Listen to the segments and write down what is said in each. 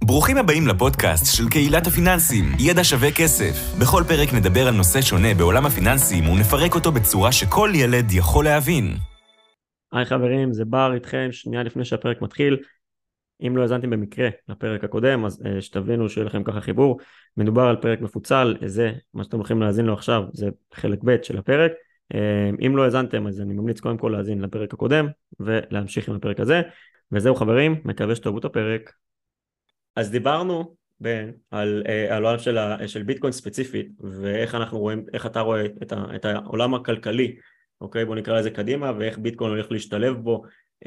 ברוכים הבאים לפודקאסט של קהילת הפיננסים, ידע שווה כסף. בכל פרק נדבר על נושא שונה בעולם הפיננסים ונפרק אותו בצורה שכל ילד יכול להבין. היי חברים, זה בר איתכם שנייה לפני שהפרק מתחיל. אם לא האזנתם במקרה לפרק הקודם, אז שתבינו שיהיה לכם ככה חיבור. מדובר על פרק מפוצל, זה מה שאתם הולכים להאזין לו עכשיו, זה חלק ב' של הפרק. אם לא האזנתם, אז אני ממליץ קודם כל להאזין לפרק הקודם ולהמשיך עם הפרק הזה. וזהו חברים, מקווה שתאהבו את הפרק. אז דיברנו על העולם של ביטקוין ספציפית, ואיך אנחנו רואים, איך אתה רואה את העולם הכלכלי, אוקיי, בוא נקרא לזה קדימה, ואיך ביטקוין הולך להשתלב בו.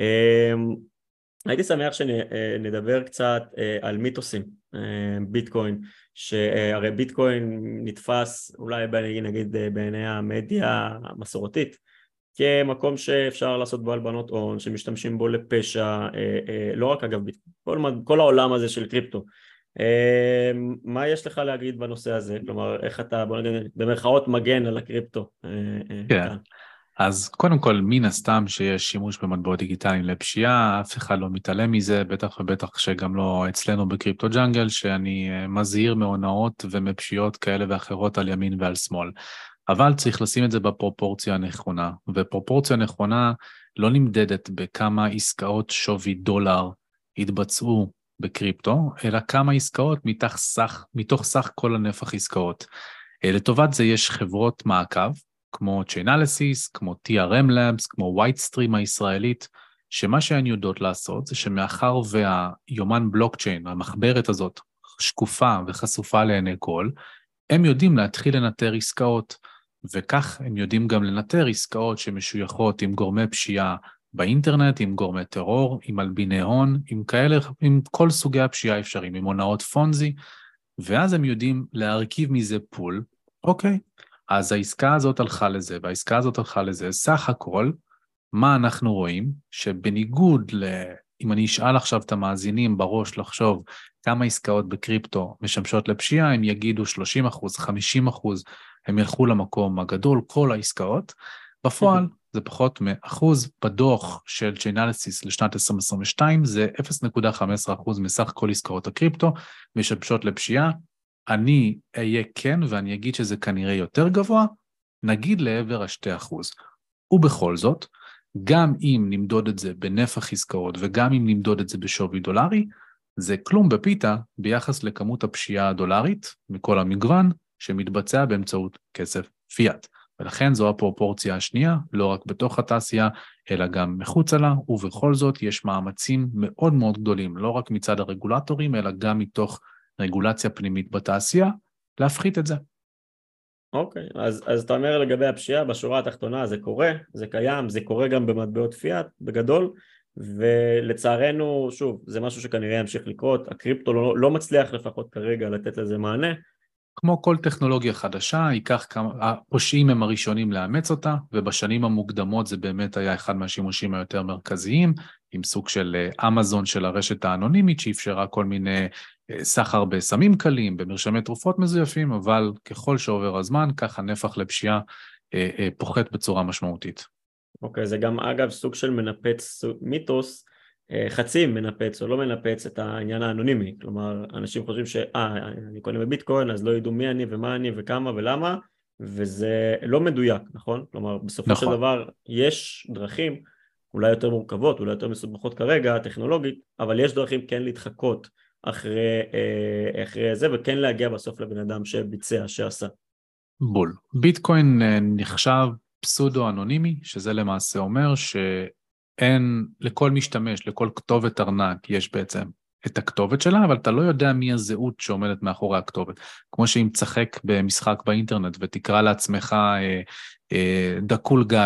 הייתי שמח שנדבר קצת על מיתוסים, ביטקוין, שהרי ביטקוין נתפס אולי נגיד בעיני המדיה המסורתית, כמקום שאפשר לעשות בו הלבנות הון, שמשתמשים בו לפשע, לא רק אגב ביטקוין, כל העולם הזה של קריפטו. מה יש לך להגיד בנושא הזה? כלומר, איך אתה, בוא נגיד, במרכאות מגן על הקריפטו? כן. אז קודם כל, מן הסתם שיש שימוש במטבעות דיגיטליים לפשיעה, אף אחד לא מתעלם מזה, בטח ובטח שגם לא אצלנו בקריפטו ג'אנגל, שאני מזהיר מהונאות ומפשיעות כאלה ואחרות על ימין ועל שמאל. אבל צריך לשים את זה בפרופורציה הנכונה, ופרופורציה נכונה לא נמדדת בכמה עסקאות שווי דולר התבצעו בקריפטו, אלא כמה עסקאות מתוך סך כל הנפח עסקאות. לטובת זה יש חברות מעקב, כמו Chainalysis, כמו TRM Labs, כמו WhiteStream הישראלית, שמה שהן יודעות לעשות זה שמאחר והיומן בלוקצ'יין, המחברת הזאת, שקופה וחשופה לעיני כל, הם יודעים להתחיל לנטר עסקאות, וכך הם יודעים גם לנטר עסקאות שמשויכות עם גורמי פשיעה באינטרנט, עם גורמי טרור, עם מלביני הון, עם כל סוגי הפשיעה האפשריים, עם הונאות פונזי, ואז הם יודעים להרכיב מזה פול, אוקיי, אז העסקה הזאת הלכה לזה, והעסקה הזאת הלכה לזה, סך הכל, מה אנחנו רואים? שבניגוד אם אני אשאל עכשיו את המאזינים בראש לחשוב כמה עסקאות בקריפטו משמשות לפשיעה, הם יגידו 30%, 50%, הם ילכו למקום הגדול, כל העסקאות. בפועל זה פחות מאחוז, בדוח של Chainalysis לשנת 2022, זה 0.15% מסך כל עסקאות הקריפטו משמשות לפשיעה. אני אהיה כן, ואני אגיד שזה כנראה יותר גבוה, נגיד לעבר 2%. ובכל זאת, גם אם נמדוד את זה בנפח עסקאות, וגם אם נמדוד את זה בשווי דולרי, זה כלום בפיתה ביחס לכמות הפשיעה הדולרית, מכל המגוון, שמתבצע באמצעות כסף פיאט. ולכן זו הפרופורציה השנייה, לא רק בתוך התעשייה, אלא גם מחוצה לה, ובכל זאת יש מאמצים מאוד מאוד גדולים, לא רק מצד הרגולטורים, אלא גם מתוך רגולציה פנימית בתעשייה, להפחית את זה. אוקיי, אז אתה אומר לגבי הפשיעה, בשורה התחתונה זה קורה, זה קיים, זה קורה גם במטבעות פיאט, בגדול, ולצערנו, שוב, זה משהו שכנראה ימשיך לקרות, הקריפטו לא מצליח לפחות כרגע לתת לזה מענה. כמו כל טכנולוגיה חדשה, הפושעים הם הראשונים לאמץ אותה, ובשנים המוקדמות זה באמת היה אחד מהשימושים היותר מרכזיים, עם סוג של אמזון של הרשת האנונימית, שאפשרה כל מיני סחר בסמים קלים, במרשמי תרופות מזויפים, אבל ככל שעובר הזמן, כך הנפח לפשיעה פוחת בצורה משמעותית. אוקיי, זה גם אגב סוג של מנפץ מיתוס, חצי מנפץ או לא מנפץ את העניין האנונימי, כלומר אנשים חושבים אני קונה בביטקוין אז לא ידעו מי אני ומה אני וכמה ולמה, וזה לא מדויק, נכון? כלומר בסופו של דבר יש דרכים אולי יותר מורכבות, אולי יותר מסובכות כרגע טכנולוגית, אבל יש דרכים כן להתחקות אחרי זה וכן להגיע בסוף לבן אדם שביצע, שעשה. בול. ביטקוין נחשב פסודו אנונימי, שזה למעשה אומר אין לכל משתמש, לכל כתובת ארנק, יש בעצם את הכתובת שלה, אבל אתה לא יודע מי הזהות שעומדת מאחורי הכתובת. כמו שאם תשחק במשחק באינטרנט ותקרא לעצמך דקול גיא,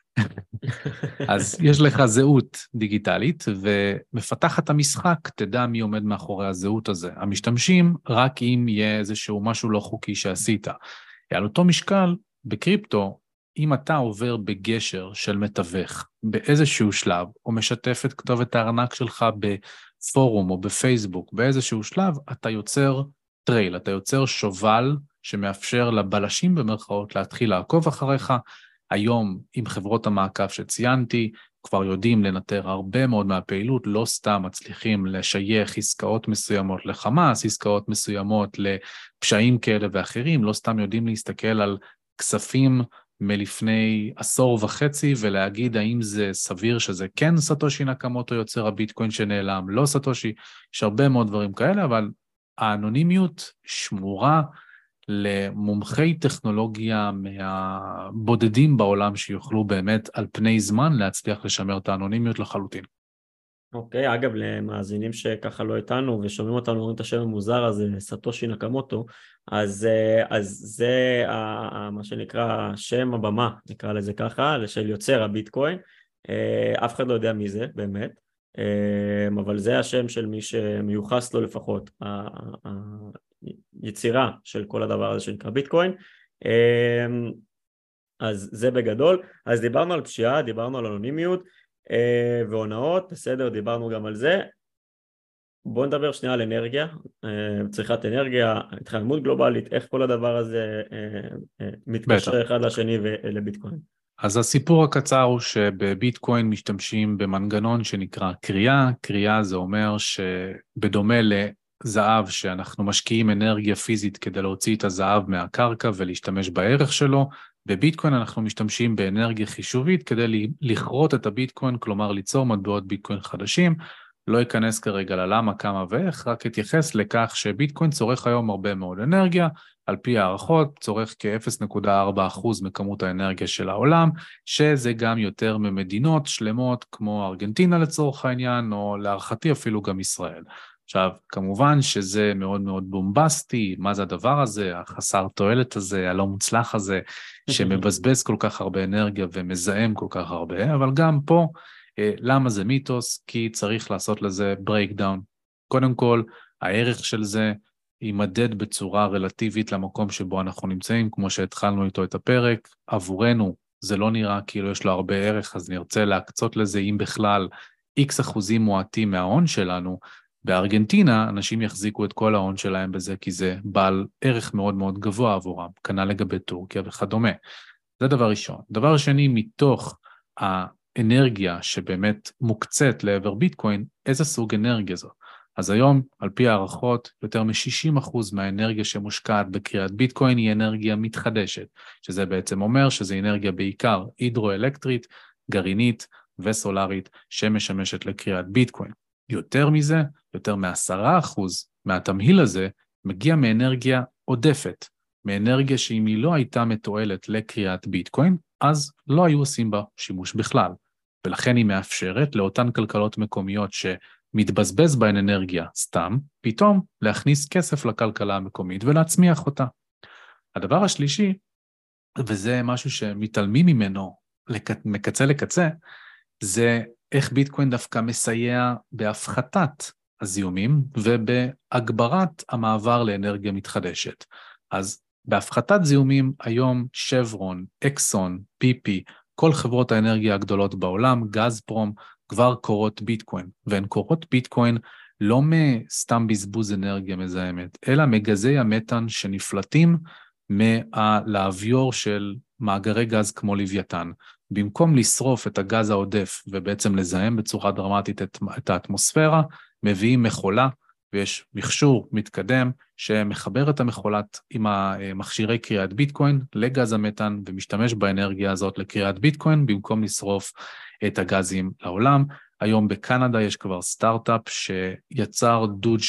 אז יש לך זהות דיגיטלית, ומפתחת המשחק תדע מי עומד מאחורי הזהות הזה. המשתמשים רק אם יהיה איזשהו משהו לא חוקי שעשית. על אותו משקל, בקריפטו, אם אתה עובר בגשר של מתווך באיזשהו שלב, או משתף את כתובת הארנק שלך בפורום או בפייסבוק באיזשהו שלב, אתה יוצר טרייל, אתה יוצר שובל שמאפשר לבלשים במרכאות להתחיל לעקוב אחריך, היום עם חברות המעקב שציינתי, כבר יודעים לנטר הרבה מאוד מהפעילות, לא סתם מצליחים לשייך עסקאות מסוימות לחמאס, עסקאות מסוימות לפשעים כאלה ואחרים, לא סתם יודעים להסתכל על כספים מלפני 10.5 ולהגיד האם זה סביר שזה כן סטושי נקמוטו יוצר הביטקוין שנעלם, לא סטושי, יש הרבה מאוד דברים כאלה, אבל האנונימיות שמורה למומחי טכנולוגיה מהבודדים בעולם שיוכלו באמת על פני זמן להצליח לשמר את האנונימיות לחלוטין. אוקיי, אגב, למאזינים שככה לא איתנו ושומעים אותנו, אומרים את השם המוזר הזה, סטושי נקמוטו, אז זה מה שנקרא שם הבמה, נקרא לזה ככה, של יוצר הביטקוין. אף אחד לא יודע מי זה, באמת, אבל זה השם של מי שמיוחס לו לפחות, היצירה של כל הדבר הזה שנקרא ביטקוין. אז זה בגדול. אז דיברנו על פשיעה, דיברנו על אנונימיות, והונאות, בסדר, דיברנו גם על זה. בואו נדבר שנייה על אנרגיה, צריכת אנרגיה, התחממות גלובלית, איך כל הדבר הזה מתקשר אחד לשני ולביטקוין. אז הסיפור הקצר הוא שבביטקוין משתמשים במנגנון שנקרא קריאה. קריאה זה אומר שבדומה לזהב שאנחנו משקיעים אנרגיה פיזית כדי להוציא את הזהב מהקרקע ולהשתמש בערך שלו, בביטקוין אנחנו משתמשים באנרגיה חישובית כדי לכרות את הביטקוין, כלומר ליצור מטבעות ביטקוין חדשים. לא אכנס כרגע ללמה, כמה ואיך, רק אתייחס לכך שביטקוין צורך היום הרבה מאוד אנרגיה, על פי הערכות צורך כ-0.4% מכמות האנרגיה של העולם, שזה גם יותר ממדינות שלמות כמו ארגנטינה לצורך העניין, או להערכתי אפילו גם ישראל. עכשיו, כמובן שזה מאוד מאוד בומבסטי, מה זה הדבר הזה, החסר תועלת הזה, הלא מוצלח הזה, שמבזבז כל כך הרבה אנרגיה ומזהם כל כך הרבה, אבל גם פה, למה זה מיתוס? כי צריך לעשות לזה ברייקדאון. קודם כל, הערך של זה יימדד בצורה רלטיבית למקום שבו אנחנו נמצאים, כמו שהתחלנו איתו את הפרק. עבורנו זה לא נראה כאילו יש לו הרבה ערך, אז נרצה להקצות לזה, אם בכלל, X אחוזים מועטים מההון שלנו. בארגנטינה אנשים יחזיקו את כל ההון שלהם בזה, כי זה בעל ערך מאוד מאוד גבוה עבורם, כנ"ל לגבי טורקיה וכדומה. זה דבר ראשון. דבר שני, מתוך האנרגיה שבאמת מוקצת לעבר ביטקוין, איזה סוג אנרגיה זו? אז היום, על פי הערכות, יותר מ-60% מהאנרגיה שמושקעת בקריאת ביטקוין היא אנרגיה מתחדשת, שזה בעצם אומר שזה אנרגיה בעיקר הידרואלקטרית, גרעינית וסולרית, שמשמשת לקריאת ביטקוין. יותר מזה, יותר מ10% מהתמהיל הזה, מגיע מאנרגיה עודפת, מאנרגיה שאם היא לא הייתה מתועלת לקריאת ביטקוין, אז לא היו עושים בה שימוש בכלל. ולכן היא מאפשרת לאותן כלכלות מקומיות שמתבזבז בהן אנרגיה סתם, פתאום להכניס כסף לכלכלה המקומית ולהצמיח אותה. הדבר השלישי, וזה משהו שמתעלמים ממנו מקצה לקצה, זה איך ביטקוין דווקא מסייע בהפחתת הזיהומים ובהגברת המעבר לאנרגיה מתחדשת. אז בהפחתת זיהומים היום שברון, אקסון, פיפי, כל חברות האנרגיה הגדולות בעולם, גזפרום, כבר קורות ביטקוין, והן קורות ביטקוין לא מסתם בזבוז אנרגיה מזהמת, אלא מגזי המתן שנפלטים מהלאוויור של מאגרי גז כמו לוויתן. במקום לשרוף את הגז העודף ובעצם לזהם בצורה דרמטית את האטמוספירה, מביאים מכולה, ויש מכשור מתקדם שמחבר את המכולת עם המכשירי קריאת ביטקוין לגז המתן, ומשתמש באנרגיה הזאת לקריאת ביטקוין, במקום לשרוף את הגזים לעולם. היום בקנדה יש כבר סטארט-אפ שיצר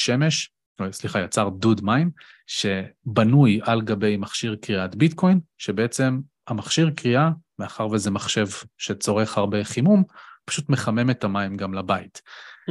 יצר דוד מים, שבנוי על גבי מכשיר קריאת ביטקוין, שבעצם המכשיר קריאה, מאחר וזה מחשב שצורך הרבה חימום, פשוט מחמם את המים גם לבית.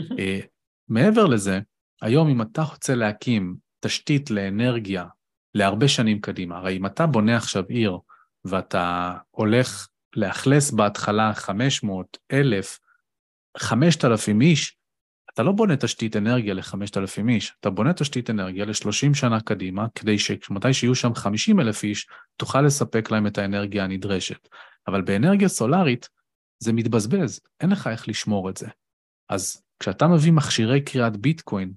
מעבר לזה, היום אם אתה רוצה להקים תשתית לאנרגיה להרבה שנים קדימה, הרי אם אתה בונה עכשיו עיר, ואתה הולך לאכלס בהתחלה 500, 1,000, 5,000 איש, אתה לא בונה תשתית אנרגיה ל5,000 איש, אתה בונה תשתית אנרגיה ל30 שנה קדימה, כדי שמתי שיהיו שם 50,000 איש, תוכל לספק להם את האנרגיה הנדרשת. אבל באנרגיה סולרית זה מתבזבז, אין לך איך לשמור את זה. אז כשאתה מביא מכשירי קריאת ביטקוין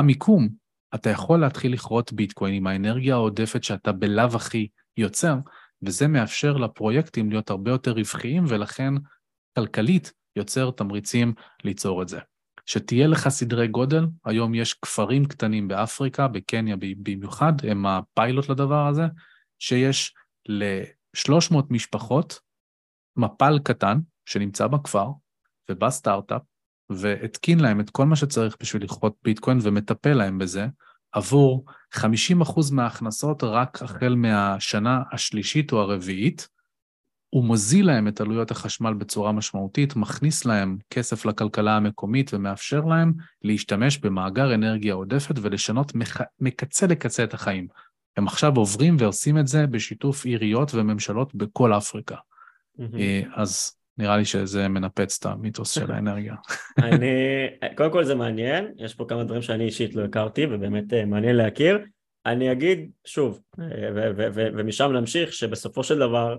למיקום, אתה יכול להתחיל לכרות ביטקוין עם האנרגיה העודפת שאתה בלב הכי יוצר, וזה מאפשר לפרויקטים להיות הרבה יותר רווחיים, ולכן כלכלית יוצר תמריצים ליצור את זה. שתהיה לך סדרי גודל, היום יש כפרים קטנים באפריקה, בקניה במיוחד, הם הפיילוט לדבר הזה, שיש ל-300 משפחות מפל קטן שנמצא בכפר ובא סטארט-אפ, והתקין להם את כל מה שצריך בשביל לכרות ביטקוין ומטפל להם בזה, עבור 50% מההכנסות רק החל מהשנה השלישית או הרביעית, הוא מוזיל להם את עלויות החשמל בצורה משמעותית, מכניס להם כסף לכלכלה המקומית ומאפשר להם להשתמש במאגר אנרגיה עודפת ולשנות מקצה לקצה את החיים. הם עכשיו עוברים ועושים את זה בשיתוף עיריות וממשלות בכל אפריקה. אז נראה לי שזה מנפץ את המיתוס של האנרגיה. קודם כל זה מעניין, יש פה כמה דברים שאני אישית לא הכרתי ובאמת מעניין להכיר. אני אגיד שוב, ומשם נמשיך, שבסופו של דבר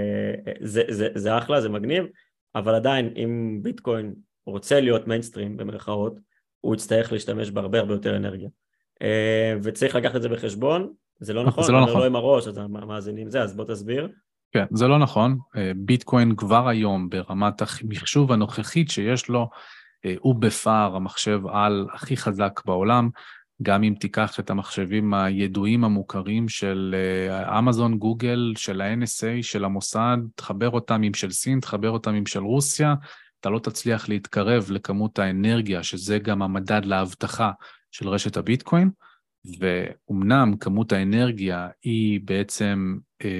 זה אחלה, זה מגניב, אבל עדיין אם ביטקוין רוצה להיות מיינסטרים במרכאות, הוא יצטרך להשתמש בהרבה הרבה יותר אנרגיה. וצריך לקחת את זה בחשבון, זה לא נכון, לא עם הראש, אז המאזינים זה, אז בוא תסביר. כן, זה לא נכון, ביטקוין כבר היום ברמת המחשוב הנוכחית שיש לו, הוא בפער המחשב על הכי חזק בעולם, גם אם תיקח את המחשבים הידועים המוכרים של אמזון, גוגל, של ה-NSA, של המוסד, תחבר אותם עם של סין, תחבר אותם עם של רוסיה, אתה לא תצליח להתקרב לכמות האנרגיה, שזה גם המדד להבטחה של רשת הביטקוין, ואומנם כמות האנרגיה היא בעצם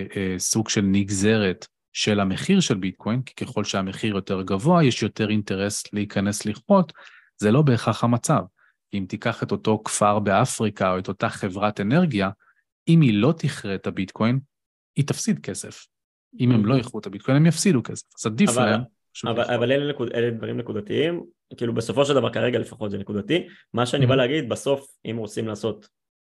סוג של נגזרת של המחיר של ביטקוין, כי ככל שהמחיר יותר גבוה, יש יותר אינטרס להיכנס לכרות, זה לא בהכרח המצב. אם תיקח את אותו כפר באפריקה או את אותה חברת אנרגיה, אם היא לא תכרה את הביטקוין, היא תפסיד כסף. אם הם לא יכרו את הביטקוין, הם יפסידו כסף. אז עדיף להם. אבל אלה דברים נקודתיים, כאילו בסופו של דבר כרגע לפחות זה נקודתי. מה שאני בא להגיד, בסוף אם רוצים לעשות,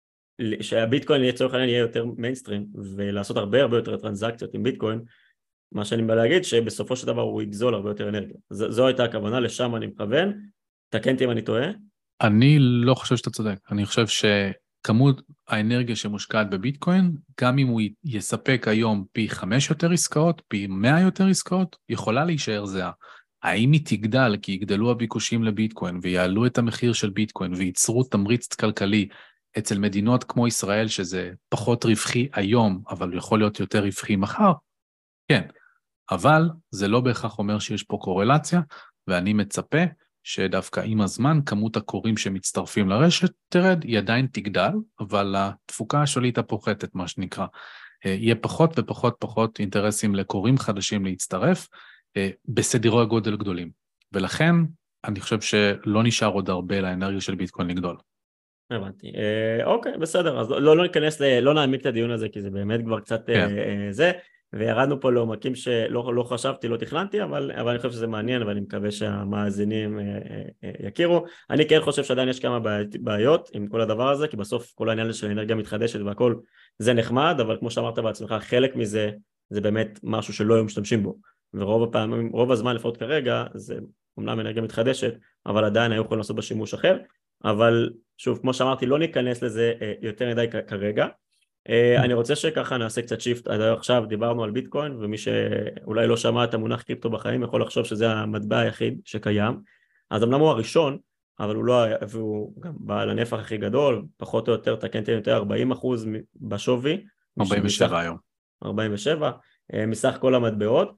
שהביטקוין לצורך העניין יהיה יותר מיינסטרים, ולעשות הרבה הרבה יותר טרנזקציות עם ביטקוין, מה שאני בא להגיד, שבסופו של דבר הוא יגזול הרבה יותר אנרגיה. זו הייתה הכוונה, לשם אני מכוון. תקנתי אם אני טועה. אני לא חושב שאתה צודק. אני חושב שכמות האנרגיה שמושקעת בביטקוין, גם אם הוא יספק היום פי 5 יותר עסקאות, פי 100 יותר עסקאות, יכולה להישאר זהה. האם היא תגדל כי יגדלו הביקושים לביטקוין ויעלו את המחיר של ביטקוין וייצרו תמריץ כלכלי אצל מדינות כמו ישראל, שזה פחות רווחי היום, אבל יכול להיות יותר רווחי מחר? כן. אבל זה לא בהכרח אומר שיש פה קורלציה, ואני מצפה שדווקא עם הזמן כמות הקוראים שמצטרפים לרשת תרד, היא עדיין תגדל, אבל התפוקה השולית הפוחתת, מה שנקרא, יהיה פחות ופחות פחות אינטרסים לקוראים חדשים להצטרף, בסדרי גודל גדולים. ולכן אני חושב שלא נשאר עוד הרבה לאנרגיה של ביטקוין לגדול. הבנתי. אוקיי, בסדר. אז לא ניכנס, לא נעמיק את הדיון הזה, כי זה באמת כבר קצת זה. וירדנו פה לעומקים שלא חשבתי, לא תכננתי, אבל אני חושב שזה מעניין, ואני מקווה שהמאזינים יכירו. אני כן חושב שעדיין יש כמה בעיות עם כל הדבר הזה, כי בסוף כל העניין של אנרגיה מתחדשת והכל זה נחמד, אבל כמו שאמרת בעצמך, חלק מזה זה באמת משהו שלא היו משתמשים בו. ורוב הפעמים, רוב הזמן לפחות כרגע, זה אומנם אנרגיה מתחדשת, אבל עדיין היו יכולים לעשות בשימוש אחר. אבל שוב, כמו שאמרתי, לא ניכנס לזה יותר מדי כרגע. אני רוצה שככה נעשה קצת שיפט. עכשיו דיברנו על ביטקוין, ומי שאולי לא שמע את המונח קריפטו בחיים יכול לחשוב שזה המטבע היחיד שקיים. אז אמנם הוא הראשון, אבל הוא לא, והוא גם בעל הנפח הכי גדול, פחות או יותר, תקנתי יותר 40% בשווי. 47 היום. 47, מסך כל המטבעות.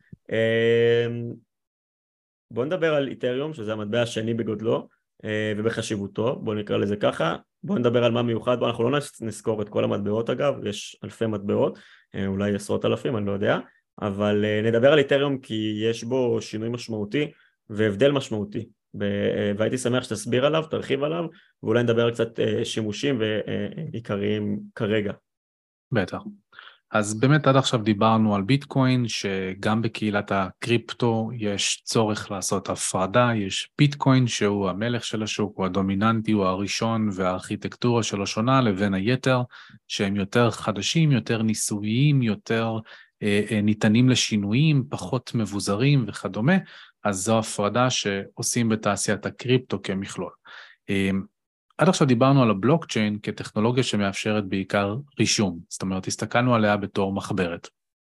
בואו נדבר על איתריום, שזה המטבע השני בגודלו ובחשיבותו, בואו נקרא לזה ככה. בואו נדבר על מה מיוחד, אנחנו לא נזכור את כל המטבעות אגב, יש אלפי מטבעות, אולי עשרות אלפים, אני לא יודע, אבל נדבר על איתריום כי יש בו שינוי משמעותי והבדל משמעותי, והייתי שמח שתסביר עליו, תרחיב עליו, ואולי נדבר על קצת שימושים ועיקריים כרגע. בטח. אז באמת עד עכשיו דיברנו על ביטקוין, שגם בקהילת הקריפטו יש צורך לעשות הפרדה, יש ביטקוין שהוא המלך של השוק, הוא הדומיננטי, הוא הראשון והארכיטקטורה שלו שונה, לבין היתר שהם יותר חדשים, יותר ניסויים, יותר ניתנים לשינויים, פחות מבוזרים וכדומה, אז זו הפרדה שעושים בתעשיית הקריפטו כמכלול. עד עכשיו דיברנו על הבלוקצ'יין כטכנולוגיה שמאפשרת בעיקר רישום, זאת אומרת, הסתכלנו עליה בתור מחברת.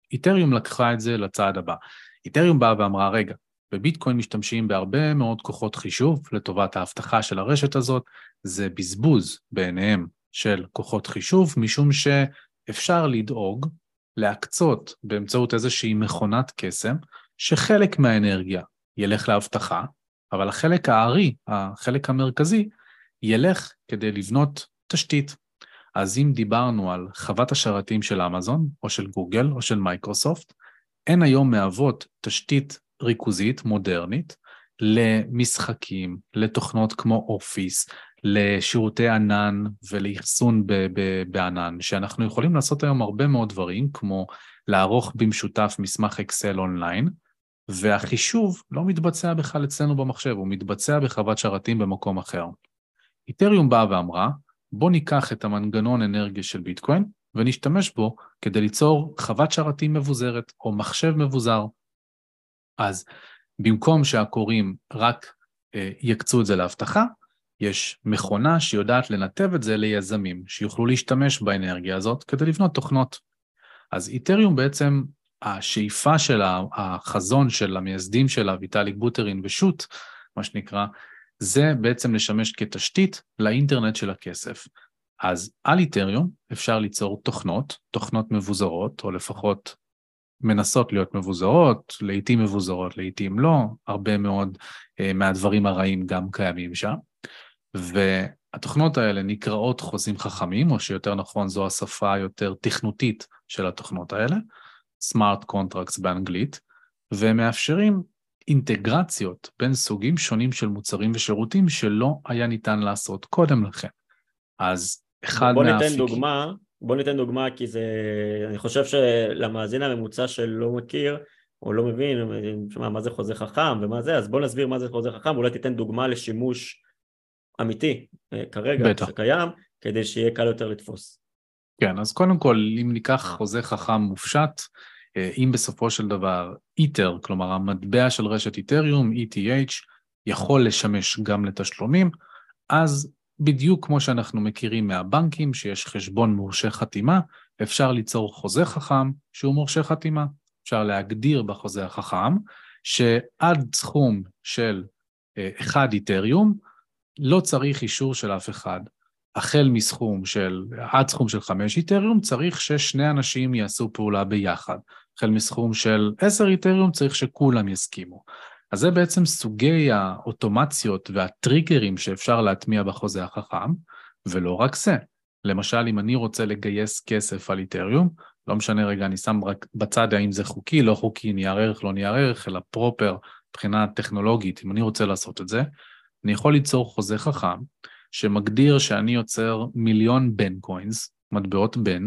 איתריום לקחה את זה לצעד הבא. איתריום באה ואמרה, רגע, בביטקוין משתמשים בהרבה מאוד כוחות חישוב לטובת ההבטחה של הרשת הזאת, זה בזבוז בעיניהם של כוחות חישוב, משום שאפשר לדאוג להקצות באמצעות איזושהי מכונת קסם, שחלק מהאנרגיה ילך להבטחה, אבל החלק הארי, החלק המרכזי, ילך כדי לבנות תשתית. אז אם דיברנו על חוות השרתים של אמזון, או של גוגל, או של מייקרוסופט, הן היום מהוות תשתית ריכוזית, מודרנית, למשחקים, לתוכנות כמו אופיס, לשירותי ענן ולאחסון בענן, שאנחנו יכולים לעשות היום הרבה מאוד דברים, כמו לערוך במשותף מסמך אקסל אונליין, והחישוב לא מתבצע בכלל אצלנו במחשב, הוא מתבצע בחוות שרתים במקום אחר. איתריום באה ואמרה, בוא ניקח את המנגנון אנרגיה של ביטקוין, ונשתמש בו כדי ליצור חוות שרתים מבוזרת, או מחשב מבוזר. אז במקום שהקוראים רק יקצו את זה להבטחה, יש מכונה שיודעת לנתב את זה ליזמים, שיוכלו להשתמש באנרגיה הזאת כדי לבנות תוכנות. אז איתריום בעצם, השאיפה שלה, החזון של המייסדים שלה, ויטאליק בוטרין ושוט, מה שנקרא, זה בעצם לשמש כתשתית לאינטרנט של הכסף. אז על איתריום אפשר ליצור תוכנות מבוזרות, או לפחות מנסות להיות מבוזרות, לעתים מבוזרות, לעתים לא, הרבה מאוד מהדברים הרעים גם קיימים שם, והתוכנות האלה נקראות חוזים חכמים, או שיותר נכון זו השפה היותר תכנותית של התוכנות האלה, Smart Contracts באנגלית, ומאפשרים אינטגרציות בין סוגים שונים של מוצרים ושירותים שלא היה ניתן לעשות קודם לכן. אז אחד מהאפיקים... בוא ניתן דוגמה, כי זה, אני חושב שלמאזין הממוצע שלא מכיר, או לא מבין, מה זה חוזה חכם ומה זה, אז בוא נסביר מה זה חוזה חכם, אולי תיתן דוגמה לשימוש אמיתי, כרגע, בטח. שקיים, כדי שיהיה קל יותר לתפוס. כן, אז קודם כל, אם ניקח חוזה חכם מופשט, אם בסופו של דבר איתר, כלומר המטבע של רשת איתריום, ETH, יכול לשמש גם לתשלומים, אז בדיוק כמו שאנחנו מכירים מהבנקים, שיש חשבון מורשה חתימה, אפשר ליצור חוזה חכם שהוא מורשה חתימה. אפשר להגדיר בחוזה החכם, שעד סכום של 1 איתריום, לא צריך אישור של אף אחד. החל מסכום של, עד סכום של 5 איתריום, צריך ששני אנשים יעשו פעולה ביחד. החל מסכום של 10 איתריום, צריך שכולם יסכימו. אז זה בעצם סוגי האוטומציות והטריגרים שאפשר להטמיע בחוזה החכם, ולא רק זה. למשל, אם אני רוצה לגייס כסף על איתריום, לא משנה רגע, אני שם רק בצד האם זה חוקי, לא חוקי, נייר ערך, לא נייר ערך, אלא פרופר, מבחינה טכנולוגית, אם אני רוצה לעשות את זה, אני יכול ליצור חוזה חכם, שמגדיר שאני יוצר 1,000,000 בנקוינס, מטבעות בן,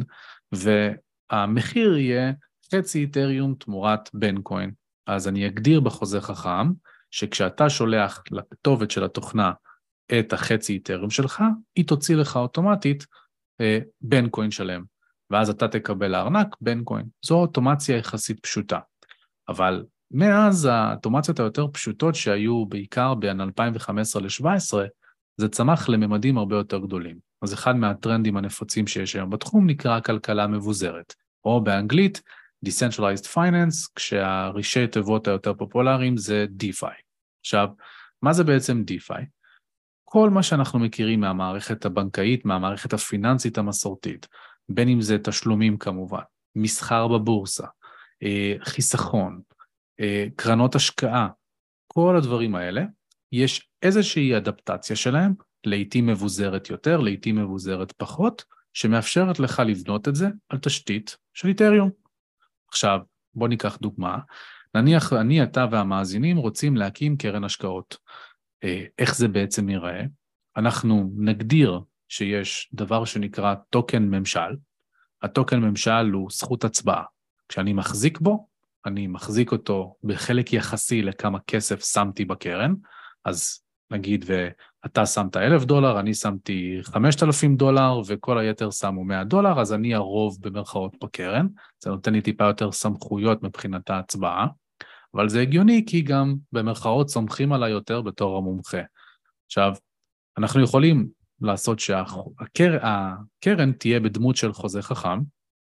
והמחיר יהיה חצי איתריום תמורת בנקוין. אז אני אגדיר בחוזה חכם, שכשאתה שולח לכתובת של התוכנה את החצי איתריום שלך, היא תוציא לך אוטומטית בנקוין שלם, ואז אתה תקבל לארנק בנקוין. זו אוטומציה יחסית פשוטה. אבל מאז האוטומציות היותר פשוטות שהיו בעיקר בין 2015 ל-2017, זה צמח לממדים הרבה יותר גדולים. אז אחד מהטרנדים הנפוצים שיש היום בתחום נקרא כלכלה מבוזרת, או באנגלית Decentralized Finance, כשהראשי תיבות היותר פופולריים זה DeFi. עכשיו, מה זה בעצם DeFi? כל מה שאנחנו מכירים מהמערכת הבנקאית, מהמערכת הפיננסית המסורתית, בין אם זה תשלומים כמובן, מסחר בבורסה, חיסכון, קרנות השקעה, כל הדברים האלה, יש איזושהי אדפטציה שלהם, לעתים מבוזרת יותר, לעתים מבוזרת פחות, שמאפשרת לך לבנות את זה על תשתית של איתריום. עכשיו, בוא ניקח דוגמה, נניח אני, אתה והמאזינים רוצים להקים קרן השקעות. איך זה בעצם ייראה? אנחנו נגדיר שיש דבר שנקרא טוקן ממשל. הטוקן ממשל הוא זכות הצבעה. כשאני מחזיק בו, אני מחזיק אותו בחלק יחסי לכמה כסף שמתי בקרן, אז נגיד ואתה שמת $1,000, אני שמתי $5,000 וכל היתר שמו $100, אז אני הרוב במרכאות בקרן, זה נותן לי טיפה יותר סמכויות מבחינת ההצבעה, אבל זה הגיוני כי גם במרכאות סומכים עליי יותר בתור המומחה. עכשיו, אנחנו יכולים לעשות שהקרן תהיה בדמות של חוזה חכם,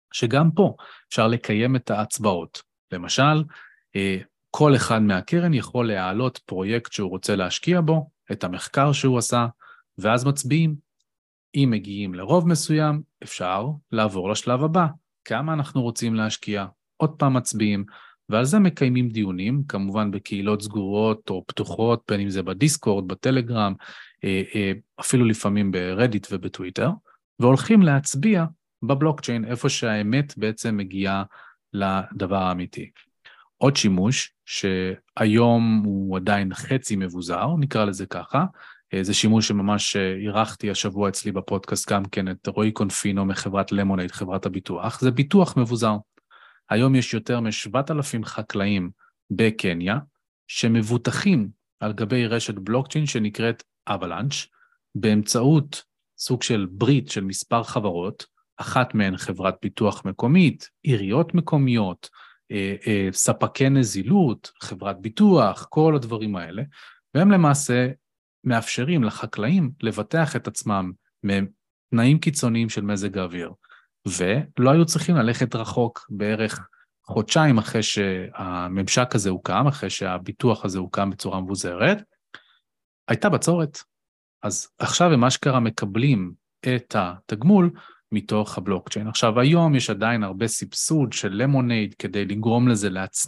שגם פה אפשר לקיים את ההצבעות. למשל, כל אחד מהקרן יכול להעלות פרויקט שהוא רוצה להשקיע בו, את המחקר שהוא עשה, ואז מצביעים. אם מגיעים לרוב מסוים, אפשר לעבור לשלב הבא. כמה אנחנו רוצים להשקיע? עוד פעם מצביעים, ועל זה מקיימים דיונים, כמובן בקהילות סגורות או פתוחות, בין אם זה בדיסקורד, בטלגרם, אפילו לפעמים ברדיט ובטוויטר, והולכים להצביע בבלוקצ'יין, איפה שהאמת בעצם מגיעה לדבר האמיתי. עוד שימוש, שהיום הוא עדיין חצי מבוזר, נקרא לזה ככה, זה שימוש שממש ערכתי השבוע אצלי בפודקאסט גם כן את רועי קונפינו מחברת למונייד, חברת הביטוח, זה ביטוח מבוזר. היום יש יותר מ-7,000 חקלאים בקניה, שמבוטחים על גבי רשת בלוקצ'יין שנקראת אבלנץ', באמצעות סוג של ברית של מספר חברות, אחת מהן חברת ביטוח מקומית, עיריות מקומיות, ספקי נזילות, חברת ביטוח, כל הדברים האלה, והם למעשה מאפשרים לחקלאים לבטח את עצמם מתנאים קיצוניים של מזג האוויר, ולא היו צריכים ללכת רחוק בערך חודשיים אחרי שהממשק הזה הוקם, אחרי שהביטוח הזה הוקם בצורה מבוזרת, הייתה בצורת. אז עכשיו הם אשכרה מקבלים את התגמול מתוך הבלוקצ'יין. עכשיו היום יש עדיין הרבה סבסוד של למונייד כדי לגרום לזה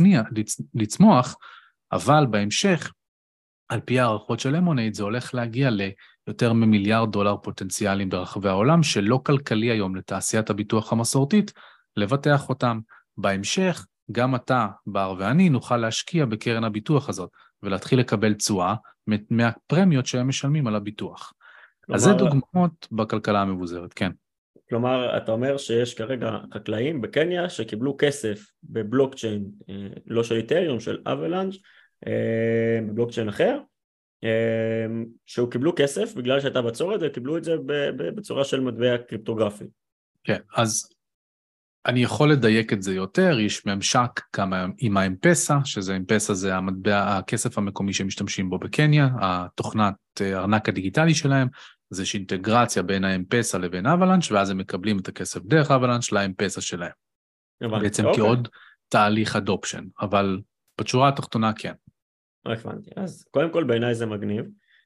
לצמוח, אבל בהמשך, על פי הערכות של למונייד, זה הולך להגיע ליותר מ$1 מיליארד פוטנציאליים ברחבי העולם, שלא כלכלי היום לתעשיית הביטוח המסורתית, לבטח אותם. בהמשך, גם אתה, בר ואני, נוכל להשקיע בקרן הביטוח הזאת, ולהתחיל לקבל תשואה מהפרמיות שהם משלמים על הביטוח. כלומר, אז זה דוגמאות בכלכלה המבוזרת, כן. כלומר, אתה אומר שיש כרגע חקלאים בקניה שקיבלו כסף בבלוקצ'יין, לא של איתריום, של אבלנץ', בבלוקצ'יין אחר, שהוא קיבלו כסף בגלל שהייתה בצורת, וקיבלו את זה בצורה של מטבע קריפטוגרפי. כן, אז אני יכול לדייק את זה יותר, יש ממשק כמה עם האמפסה, שזה אמפסה זה המטבע, הכסף המקומי שמשתמשים בו בקניה, התוכנת ארנק הדיגיטלי שלהם, זה שאינטגרציה בין האמפסה לבין אבלנץ', ואז הם מקבלים את הכסף דרך אבלנץ' לאמפסה שלהם. בעצם כעוד תהליך אדופשן, אבל בשורה התחתונה כן. הבנתי, אז קודם כל בעיניי זה מגניב.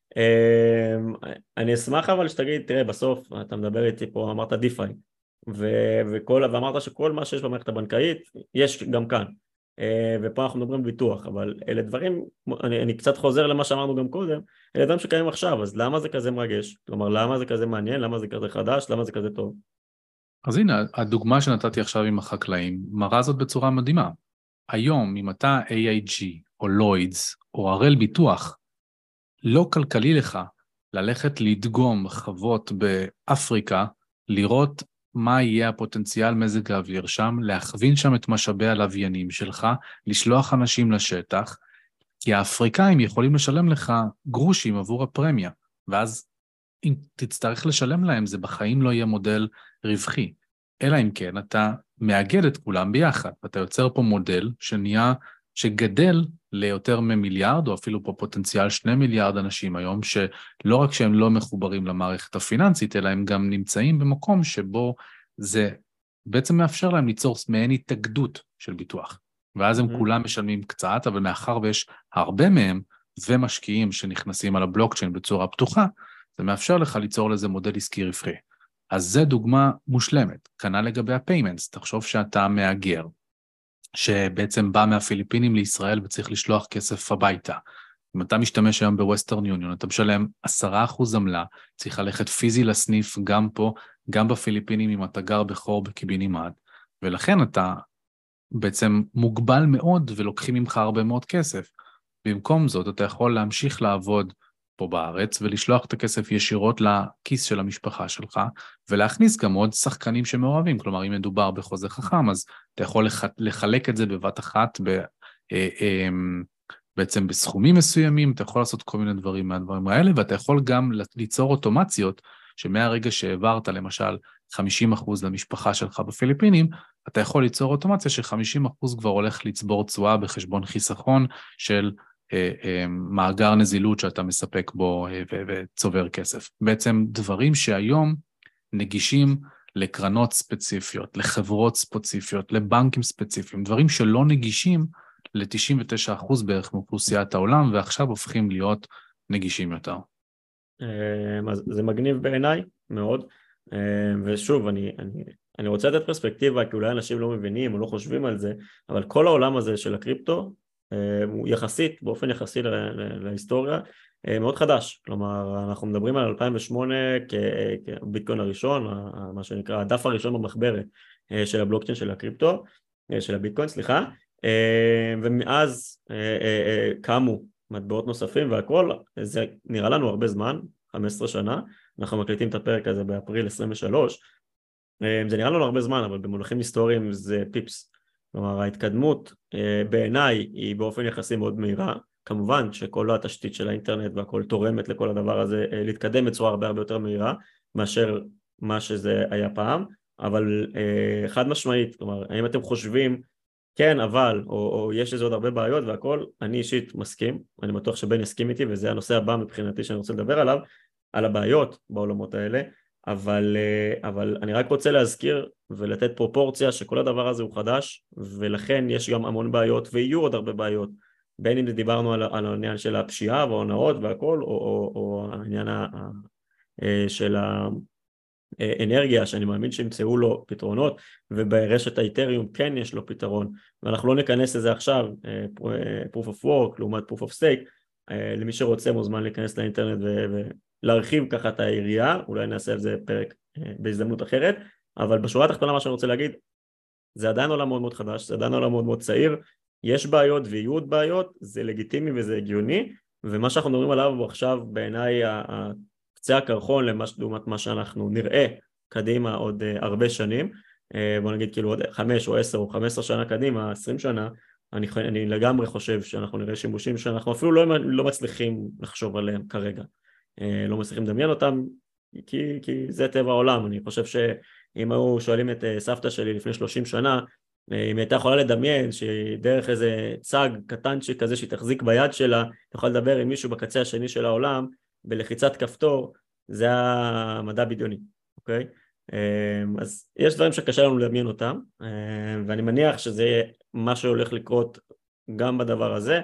אני אשמח אבל שתגיד, תראה, בסוף אתה מדבר איתי פה, אמרת דיפיי, ואמרת שכל מה שיש במערכת הבנקאית, יש גם כאן. ופה אנחנו מדברים ביטוח, אבל אלה דברים, אני קצת חוזר למה שאמרנו גם קודם, אלה דברים שקיימים עכשיו, אז למה זה כזה מרגש? כלומר, למה זה כזה מעניין? למה זה כזה חדש? למה זה כזה טוב? אז הנה, הדוגמה שנתתי עכשיו עם החקלאים, מראה זאת בצורה מדהימה. היום, אם אתה AIG, או לוידס, או הראל ביטוח, לא כלכלי לך ללכת לדגום חוות באפריקה, לראות מה יהיה הפוטנציאל מזג האוויר שם, להכווין שם את משאבי הלוויינים שלך, לשלוח אנשים לשטח, כי האפריקאים יכולים לשלם לך גרושים עבור הפרמיה, ואז אם תצטרך לשלם להם, זה בחיים לא יהיה מודל רווחי, אלא אם כן אתה מאגד את כולם ביחד, ואתה יוצר פה מודל שגדל ליותר ממיליארד, או אפילו פה פוטנציאל 2 מיליארד אנשים היום, שלא רק שהם לא מחוברים למערכת הפיננסית, אלא הם גם נמצאים במקום שבו זה בעצם מאפשר להם ליצור מעין התאגדות של ביטוח. ואז הם כולם משלמים קצת, אבל מאחר ויש הרבה מהם ומשקיעים שנכנסים על הבלוקצ'יין בצורה פתוחה, זה מאפשר לך ליצור לזה מודל עסקי רווחי. אז זה דוגמה מושלמת. כנ"ל לגבי הפיימנטס, תחשוב שאתה מאגר, שבעצם בא מהפיליפינים לישראל וצריך לשלוח כסף הביתה. אם אתה משתמש היום בווסטרן יוניון, אתה משלם 10% עמלה, צריך ללכת פיזי לסניף גם פה, גם בפיליפינים אם אתה גר בחור בקיבינימט, ולכן אתה בעצם מוגבל מאוד ולוקחים ממך הרבה מאוד כסף. במקום זאת אתה יכול להמשיך לעבוד פה בארץ ולשלוח את הכסף ישירות לכיס של המשפחה שלך, ולהכניס גם עוד שחקנים שמעורבים, כלומר אם מדובר בחוזה חכם, אז אתה יכול לחלק את זה בבת אחת, בעצם בסכומים מסוימים, אתה יכול לעשות כל מיני דברים מהדברים האלה, ואתה יכול גם ליצור אוטומציות, שמהרגע שהעברת למשל 50% למשפחה שלך בפיליפינים, אתה יכול ליצור אוטומציה ש50% כבר הולך לצבור תשואה בחשבון חיסכון של מאגר נזילות שאתה מספק בו וצובר כסף. בעצם דברים שהיום נגישים לקרנות ספציפיות, לחברות ספציפיות, לבנקים ספציפיים, דברים שלא נגישים ל-99% בערך מאוכלוסיית העולם, ועכשיו הופכים להיות נגישים יותר. אז זה מגניב בעיניי מאוד, ושוב, אני רוצה לתת פרספקטיבה, כי אולי אנשים לא מבינים או לא חושבים על זה, אבל כל העולם הזה של הקריפטו, הוא יחסית, באופן יחסי להיסטוריה, מאוד חדש. כלומר, אנחנו מדברים על 2008 כביטקוין הראשון, מה שנקרא הדף הראשון במחברת של הבלוקצ'יין של הקריפטו, של הביטקוין, סליחה, ומאז קמו מטבעות נוספים והכל. זה נראה לנו הרבה זמן, 15 שנה, אנחנו מקליטים את הפרק הזה באפריל 23, זה נראה לנו הרבה זמן, אבל במונחים היסטוריים זה פיפס. כלומר, ההתקדמות בעיניי היא באופן יחסי מאוד מהירה, כמובן שכל התשתית של האינטרנט והכל תורמת לכל הדבר הזה להתקדם בצורה הרבה יותר מהירה מאשר מה שזה היה פעם, אבל חד משמעית, כלומר, האם אתם חושבים כן, אבל, או יש לזה עוד הרבה בעיות והכל, אני אישית מסכים, אני בטוח שבן יסכים איתי, וזה הנושא הבא מבחינתי שאני רוצה לדבר עליו, על הבעיות בעולמות האלה, אבל אני רק רוצה להזכיר ולתת פרופורציה שכל הדבר הזה הוא חדש, ולכן יש גם המון בעיות, ויהיו עוד הרבה בעיות, בין אם דיברנו על העניין של הפשיעה וההונאות והכל, או העניין של האנרגיה, שאני מאמין שימצאו לו פתרונות, וברשת האיתריום כן יש לו פתרון, ואנחנו לא ניכנס לזה עכשיו, proof of work לעומת proof of stake, למי שרוצה מוזמן להיכנס לאינטרנט ולהרחיב ככה את העירייה, אולי נעשה על זה פרק בהזדמנות אחרת, אבל בשורה התחתונה מה שאני רוצה להגיד, זה עדיין עולם מאוד מאוד חדש, זה עדיין עולם מאוד מאוד צעיר, יש בעיות ויהיו עוד בעיות, זה לגיטימי וזה הגיוני, ומה שאנחנו מדברים עליו הוא עכשיו בעיניי קצה הקרחון לעומת מה שאנחנו נראה קדימה עוד הרבה שנים, בוא נגיד כאילו עוד 5 או 10 או 15 שנה קדימה, 20 שנה, אני לגמרי חושב שאנחנו נראה שימושים שאנחנו אפילו לא מצליחים לחשוב עליהם כרגע, לא מצליחים לדמיין אותם, כי זה טבע העולם. אני חושב שאם היו שואלים את סבתא שלי לפני 30 שנה, אם הייתה יכולה לדמיין שדרך איזה צג קטנצ'יק כזה שהיא תחזיק ביד שלה, תוכל לדבר עם מישהו בקצה השני של העולם, בלחיצת כפתור, זה המדע בדיוני, אוקיי? אז יש דברים שקשה לנו לדמיין אותם, ואני מניח שזה מה שהולך לקרות גם בדבר הזה,